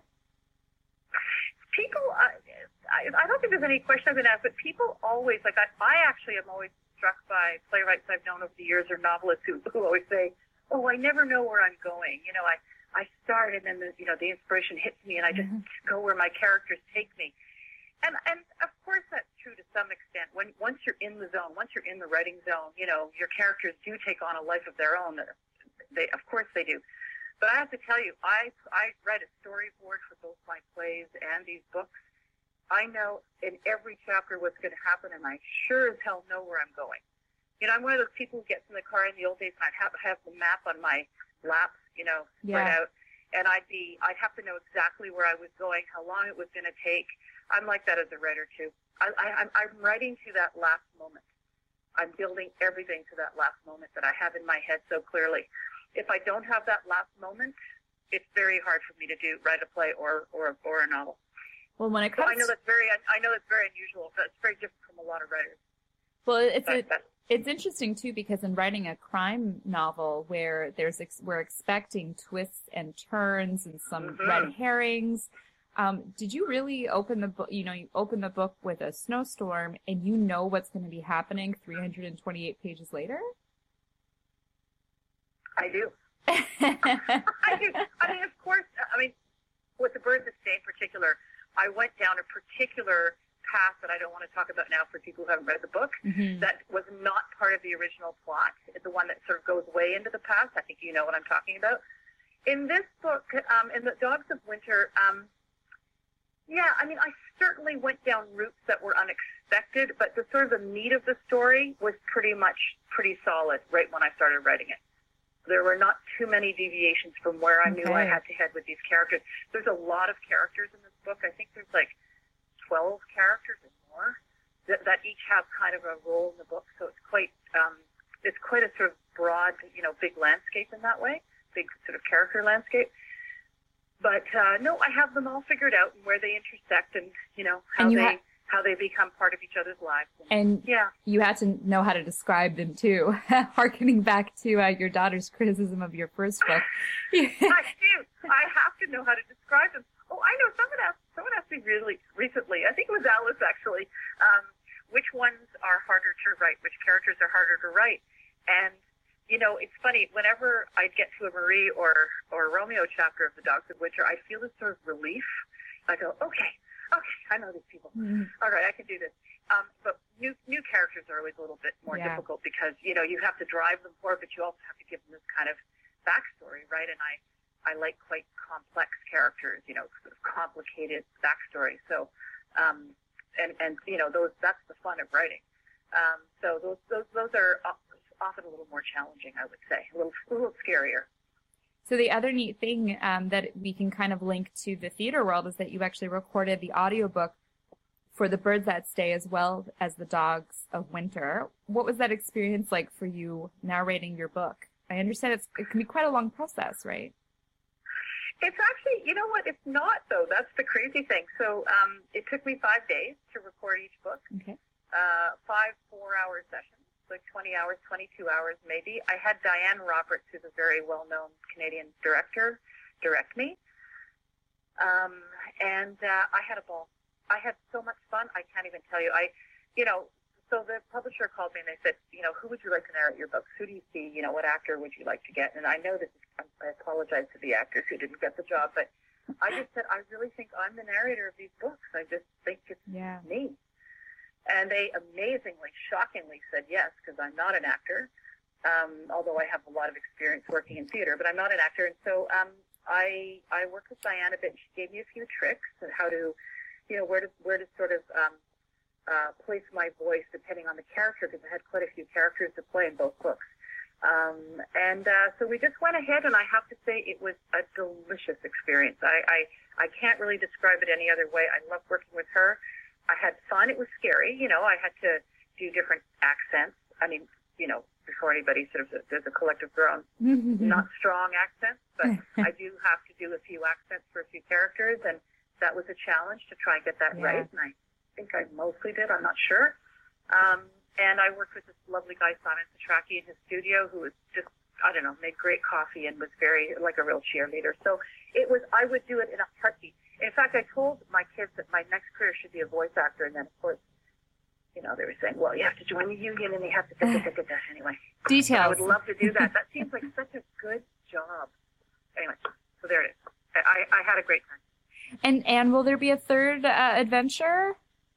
People, uh, I, I don't think there's any question I've been asked, but people always, like, I, I actually am always struck by playwrights I've known over the years or novelists who, who always say, oh, I never know where I'm going. You know, I, I start and then, the, you know, the inspiration hits me and I just mm-hmm. go where my characters take me. And, and of course that's true to some extent. When, once you're in the zone, once you're in the writing zone, you know, your characters do take on a life of their own. They, of course they do. But I have to tell you, I, I write a storyboard for both my plays and these books. I know in every chapter what's going to happen, and I sure as hell know where I'm going. You know, I'm one of those people who gets in the car in the old days and I'd have, have the map on my lap, you know, spread Yeah. out. And I'd be, I'd have to know exactly where I was going, how long it was going to take. I'm like that as a writer too. I, I, I'm, I'm writing to that last moment. I'm building everything to that last moment that I have in my head so clearly. If I don't have that last moment, it's very hard for me to do, write a play or, or, or a novel. Well, when it So comes, I know that's very, I know that's very unusual, but it's very different from a lot of writers. well, it's a, But, but, It's interesting too because in writing a crime novel where there's ex- we're expecting twists and turns and some Mhm. red herrings, um, did you really open the book? You know, you open the book with a snowstorm and you know what's going to be happening three hundred twenty-eight pages later. I do. I do. I mean, of course. I mean, with The Birds That Stay in particular, I went down a particular path that I don't want to talk about now for people who haven't read the book, Mm-hmm. that was not part of the original plot, the one that sort of goes way into the past. I think you know what I'm talking about. In this book, um, in the Dogs of Winter, um, yeah, I mean, I certainly went down routes that were unexpected, but the sort of the meat of the story was pretty much pretty solid right when I started writing it. There were not too many deviations from where I Okay. knew I had to head with these characters. There's a lot of characters in this book. I think there's like twelve characters or more that, that each have kind of a role in the book. So it's quite, um, it's quite a sort of broad, you know, big landscape in that way, big sort of character landscape. But uh, no, I have them all figured out and where they intersect, and you know how And you they ha- how they become part of each other's lives. And yeah, you had to know how to describe them too, harkening back to uh, your daughter's criticism of your first book. I do. I have to know how to describe them. Oh, I know. Someone asked. Someone asked me really recently. I think it was Alice actually. Um, which ones are harder to write? Which characters are harder to write? And you know, it's funny. Whenever I get to a Marie or or Romeo chapter of the Dogs of Winter, I feel this sort of relief. I go, okay, okay, I know these people. Mm. All right, I can do this. Um, but new new characters are always a little bit more Yeah. difficult because you know you have to drive them forward, but you also have to give them this kind of backstory, right? And I I like quite complex characters, you know, sort of complicated backstory. So, um, and and you know those that's the fun of writing. Um, so those those those are often a little more challenging, I would say, a little a little scarier. So the other neat thing um, that we can kind of link to the theater world is that you actually recorded the audiobook for The Birds That Stay as well as The Dogs of Winter. What was that experience like for you narrating your book? I understand it's, it can be quite a long process, right? It's actually, you know what, it's not, though. That's the crazy thing. So um, it took me five days to record each book, Okay. uh, five four-hour sessions. Like twenty hours, twenty-two hours maybe. I had Diane Roberts, who's a very well-known Canadian director, direct me. Um, and uh, I had a ball. I had so much fun, I can't even tell you. I, you know, so the publisher called me and they said, you know, who would you like to narrate your books? Who do you see, you know, what actor would you like to get? And I know this is, I apologize to the actors who didn't get the job, but I just said, I really think I'm the narrator of these books. I just think it's Yeah. me. And they amazingly, shockingly said yes, because I'm not an actor, um, although I have a lot of experience working in theater, but I'm not an actor. And so um, I I worked with Diane a bit. She gave me a few tricks on how to, you know, where to, where to sort of um, uh, place my voice depending on the character, because I had quite a few characters to play in both books. Um, and uh, so we just went ahead, and I have to say it was a delicious experience. I, I, I can't really describe it any other way. I love working with her. I had fun. It was scary. You know, I had to do different accents. I mean, you know, before anybody sort of, there's a collective groan, not strong accents, but I do have to do a few accents for a few characters, and that was a challenge to try and get that Yeah. right. And I think I mostly did. I'm not sure. Um, and I worked with this lovely guy, Simon Satraki, in his studio, who was just, I don't know, made great coffee and was very, like a real cheerleader. So it was, I would do it in a heartbeat. In fact, I told my kids that my next career should be a voice actor, and then, of course, you know, they were saying, well, you have to join the union, and you have to da, da, da, da, da. Anyway. Details. I would love to do that. That seems like such a good job. Anyway, so there it is. I, I had a great time. And and will there be a third uh, adventure?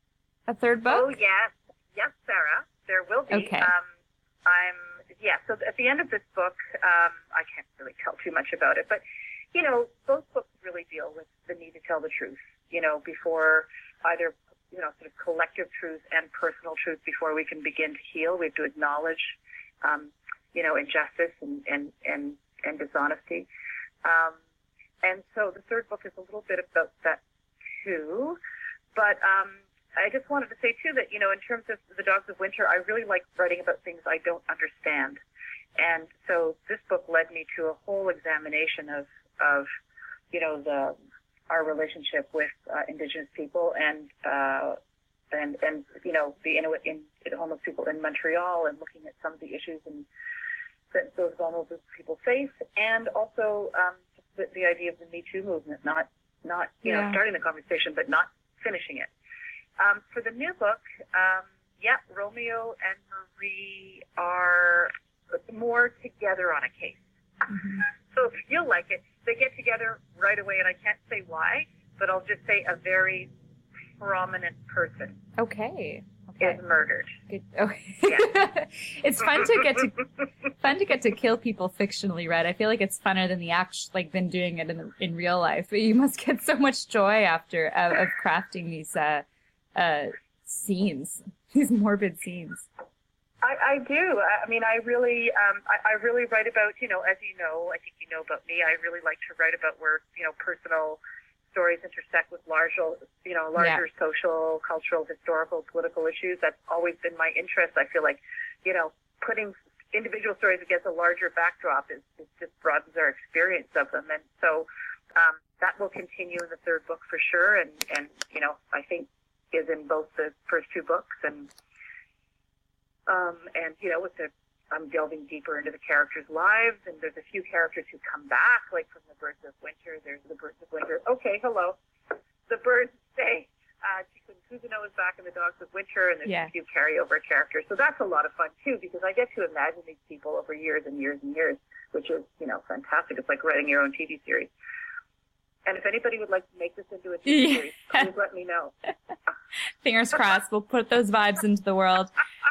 A third book? Oh, yes. Yes, Sarah, there will be. Okay. Um, I'm, yeah, so at the end of this book, um, I can't really tell too much about it, but, you know, both books really deal with the need to tell the truth, you know, before either, you know, sort of collective truth and personal truth before we can begin to heal. We have to acknowledge, um, you know, injustice and, and, and, and dishonesty. Um, and so the third book is a little bit about that too. But um, I just wanted to say too that, you know, in terms of the Dogs of Winter, I really like writing about things I don't understand. And so this book led me to a whole examination of, of you know, the our relationship with uh, Indigenous people and, uh, and, and, you know, the Inuit in, homeless people in Montreal, and looking at some of the issues and that those vulnerable people face, and also um, the, the idea of the Me Too movement, not, not you Yeah. know, starting the conversation, but not finishing it. Um, for the new book, um, yeah, Romeo and Marie are more together on a case. Mm-hmm. So you'll like it. They get together right away, and I can't say why, but I'll just say a very prominent person. Okay. Okay. is murdered. Good. Okay. Yeah. It's fun to get to fun to get to kill people fictionally, Red. I feel like it's funner than the act like than doing it in the, in real life. But you must get so much joy after uh, of crafting these uh, uh, scenes, these morbid scenes. I, I do. I mean, I really, um, I, I really write about, you know, as you know, I think you know about me. I really like to write about where, you know, personal stories intersect with larger, you know, larger yeah. social, cultural, historical, political issues. That's always been my interest. I feel like, you know, putting individual stories against a larger backdrop is, is just broadens our experience of them. And so um, that will continue in the third book for sure. And, and, you know, I think is in both the first two books. And, um, and, you know, with the, I'm delving deeper into the characters' lives, and there's a few characters who come back, like from the Birds of Winter. There's the Birds of Winter. Okay, hello. The birds stay. Uh, Chikun Kuzuno is back in the Dogs of Winter, and there's yeah. a few carryover characters. So that's a lot of fun, too, because I get to imagine these people over years and years and years, which is, you know, fantastic. It's like writing your own T V series. And if anybody would like to make this into a T V series, yeah. please let me know. Fingers crossed. We'll put those vibes into the world.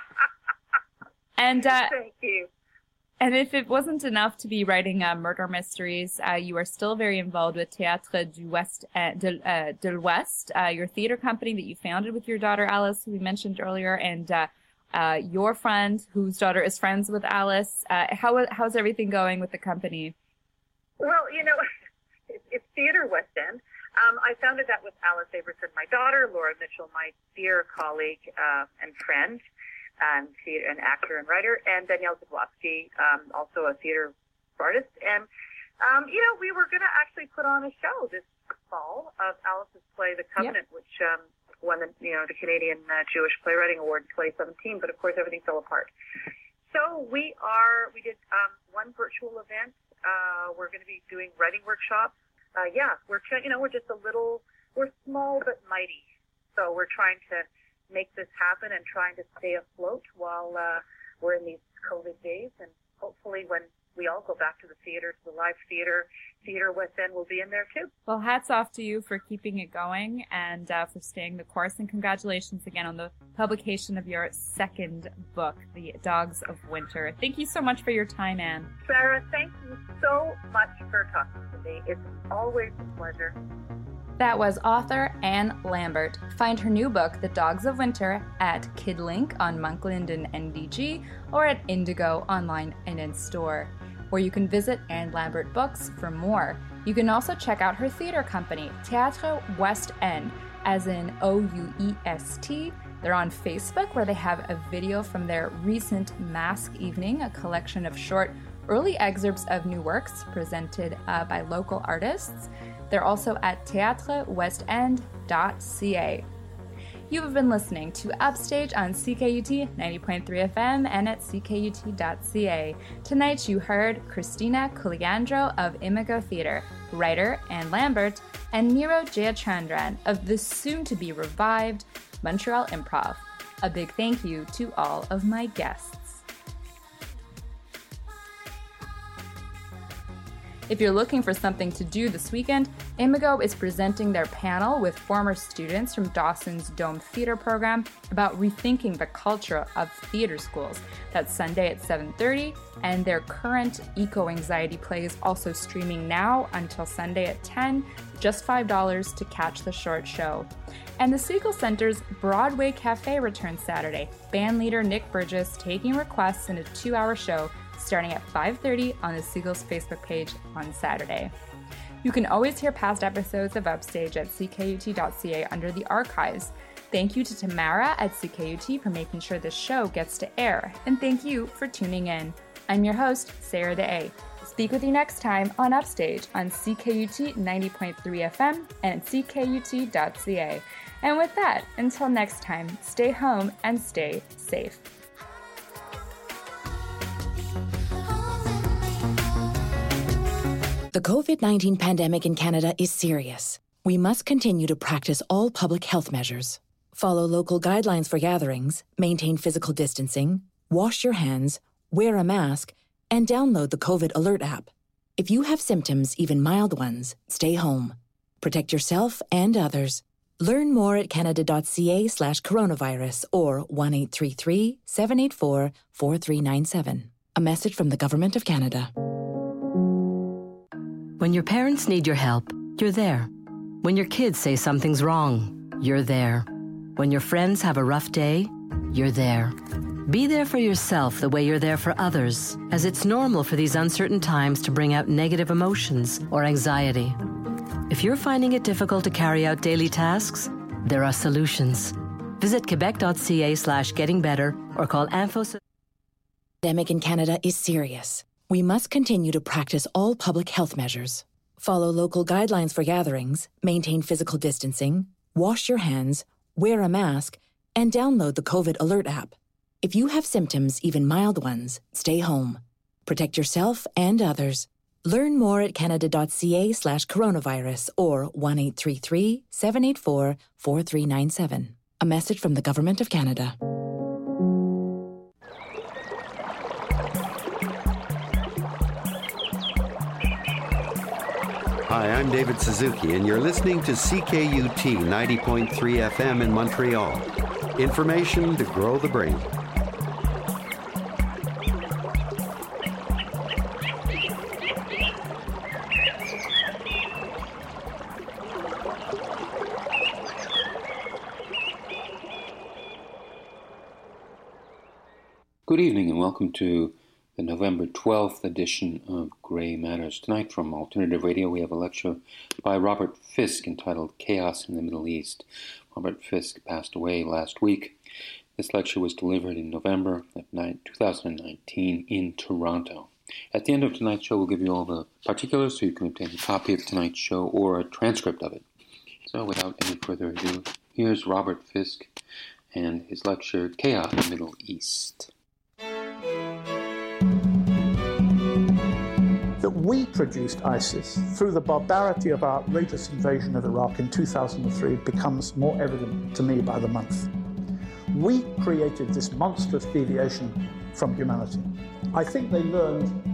And uh, thank you. And if it wasn't enough to be writing uh, murder mysteries, uh, you are still very involved with Théâtre du West, uh, de, uh, de l'Ouest, uh, your theater company that you founded with your daughter Alice, who we mentioned earlier, and uh, uh, your friend, whose daughter is friends with Alice. Uh, how how's everything going with the company? Well, you know, it's, it's Theater West End. Um, I founded that with Alice Averson, my daughter, Laura Mitchell, my dear colleague uh, and friend. Um, theater, an actor and writer, and Danielle Zablowski, um, also a theater artist. And, um, you know, we were going to actually put on a show this fall of Alice's play, The Covenant, yep. which um, won the, you know, the Canadian uh, Jewish Playwriting Award in twenty seventeen, but of course everything fell apart. So we are, we did um, one virtual event. Uh, we're going to be doing writing workshops. Uh, yeah, we're, you know, we're just a little, we're small but mighty. So we're trying to make this happen and trying to stay afloat while uh, we're in these COVID days. And hopefully when we all go back to the theater, to the live theater, Theater West End will be in there too. Well, hats off to you for keeping it going and uh, for staying the course. And congratulations again on the publication of your second book, The Dogs of Winter. Thank you so much for your time, Anne. Sarah, thank you so much for talking to me. It's always a pleasure. That was author Anne Lambert. Find her new book, The Dogs of Winter, at KidLink on Monkland and N D G, or at Indigo online and in store, where you can visit Anne Lambert Books for more. You can also check out her theater company, Théâtre West End, as in O U E S T. They're on Facebook, where they have a video from their recent Mask Evening, a collection of short, early excerpts of new works presented uh, by local artists. They're also at theatre west end dot c a. You have been listening to Upstage on C K U T ninety point three F M and at c k u t dot c a. Tonight you heard Christina Kuliandro of Imago Theatre, writer Anne Lambert, and Niro Jayachandran of the soon-to-be revived Montreal Improv. A big thank you to all of my guests. If you're looking for something to do this weekend, Imago is presenting their panel with former students from Dawson's Dome Theater program about rethinking the culture of theater schools. That's Sunday at seven thirty, and their current eco-anxiety play is also streaming now until Sunday at ten, just five dollars to catch the short show. And the Siegel Center's Broadway Cafe returns Saturday. Bandleader Nick Burgess taking requests in a two-hour show starting at five thirty on the Siegel's Facebook page on Saturday. You can always hear past episodes of Upstage at c k u t dot c a under the archives. Thank you to Tamara at C K U T for making sure this show gets to air, and thank you for tuning in. I'm your host, Sarah Day. Speak with you next time on Upstage on C K U T ninety point three F M and at c k u t dot c a. And with that, until next time, stay home and stay safe. The covid nineteen pandemic in Canada is serious. We must continue to practice all public health measures. Follow local guidelines for gatherings, maintain physical distancing, wash your hands, wear a mask, and download the COVID Alert app. If you have symptoms, even mild ones, stay home. Protect yourself and others. Learn more at canada.ca slash coronavirus or one eight three three, seven eight four, four three nine seven. A message from the Government of Canada. When your parents need your help, you're there. When your kids say something's wrong, you're there. When your friends have a rough day, you're there. Be there for yourself the way you're there for others, as it's normal for these uncertain times to bring out negative emotions or anxiety. If you're finding it difficult to carry out daily tasks, there are solutions. Visit quebec.ca slash getting better or call Info. The pandemic in Canada is serious. We must continue to practice all public health measures. Follow local guidelines for gatherings, maintain physical distancing, wash your hands, wear a mask, and download the COVID Alert app. If you have symptoms, even mild ones, stay home. Protect yourself and others. Learn more at canada.ca slash coronavirus or one eight three three, seven eight four, four three nine seven. A message from the Government of Canada. Hi, I'm David Suzuki, and you're listening to C K U T ninety point three F M in Montreal. Information to grow the brain. Good evening and welcome to the November twelfth edition of Grey Matters. Tonight from Alternative Radio we have a lecture by Robert Fisk entitled Chaos in the Middle East. Robert Fisk passed away last week. This lecture was delivered in November of two thousand nineteen in Toronto. At the end of tonight's show we'll give you all the particulars so you can obtain a copy of tonight's show or a transcript of it. So without any further ado, here's Robert Fisk and his lecture Chaos in the Middle East. That we produced ISIS through the barbarity of our outrageous invasion of Iraq in two thousand three becomes more evident to me by the month. We created this monstrous deviation from humanity. I think they learned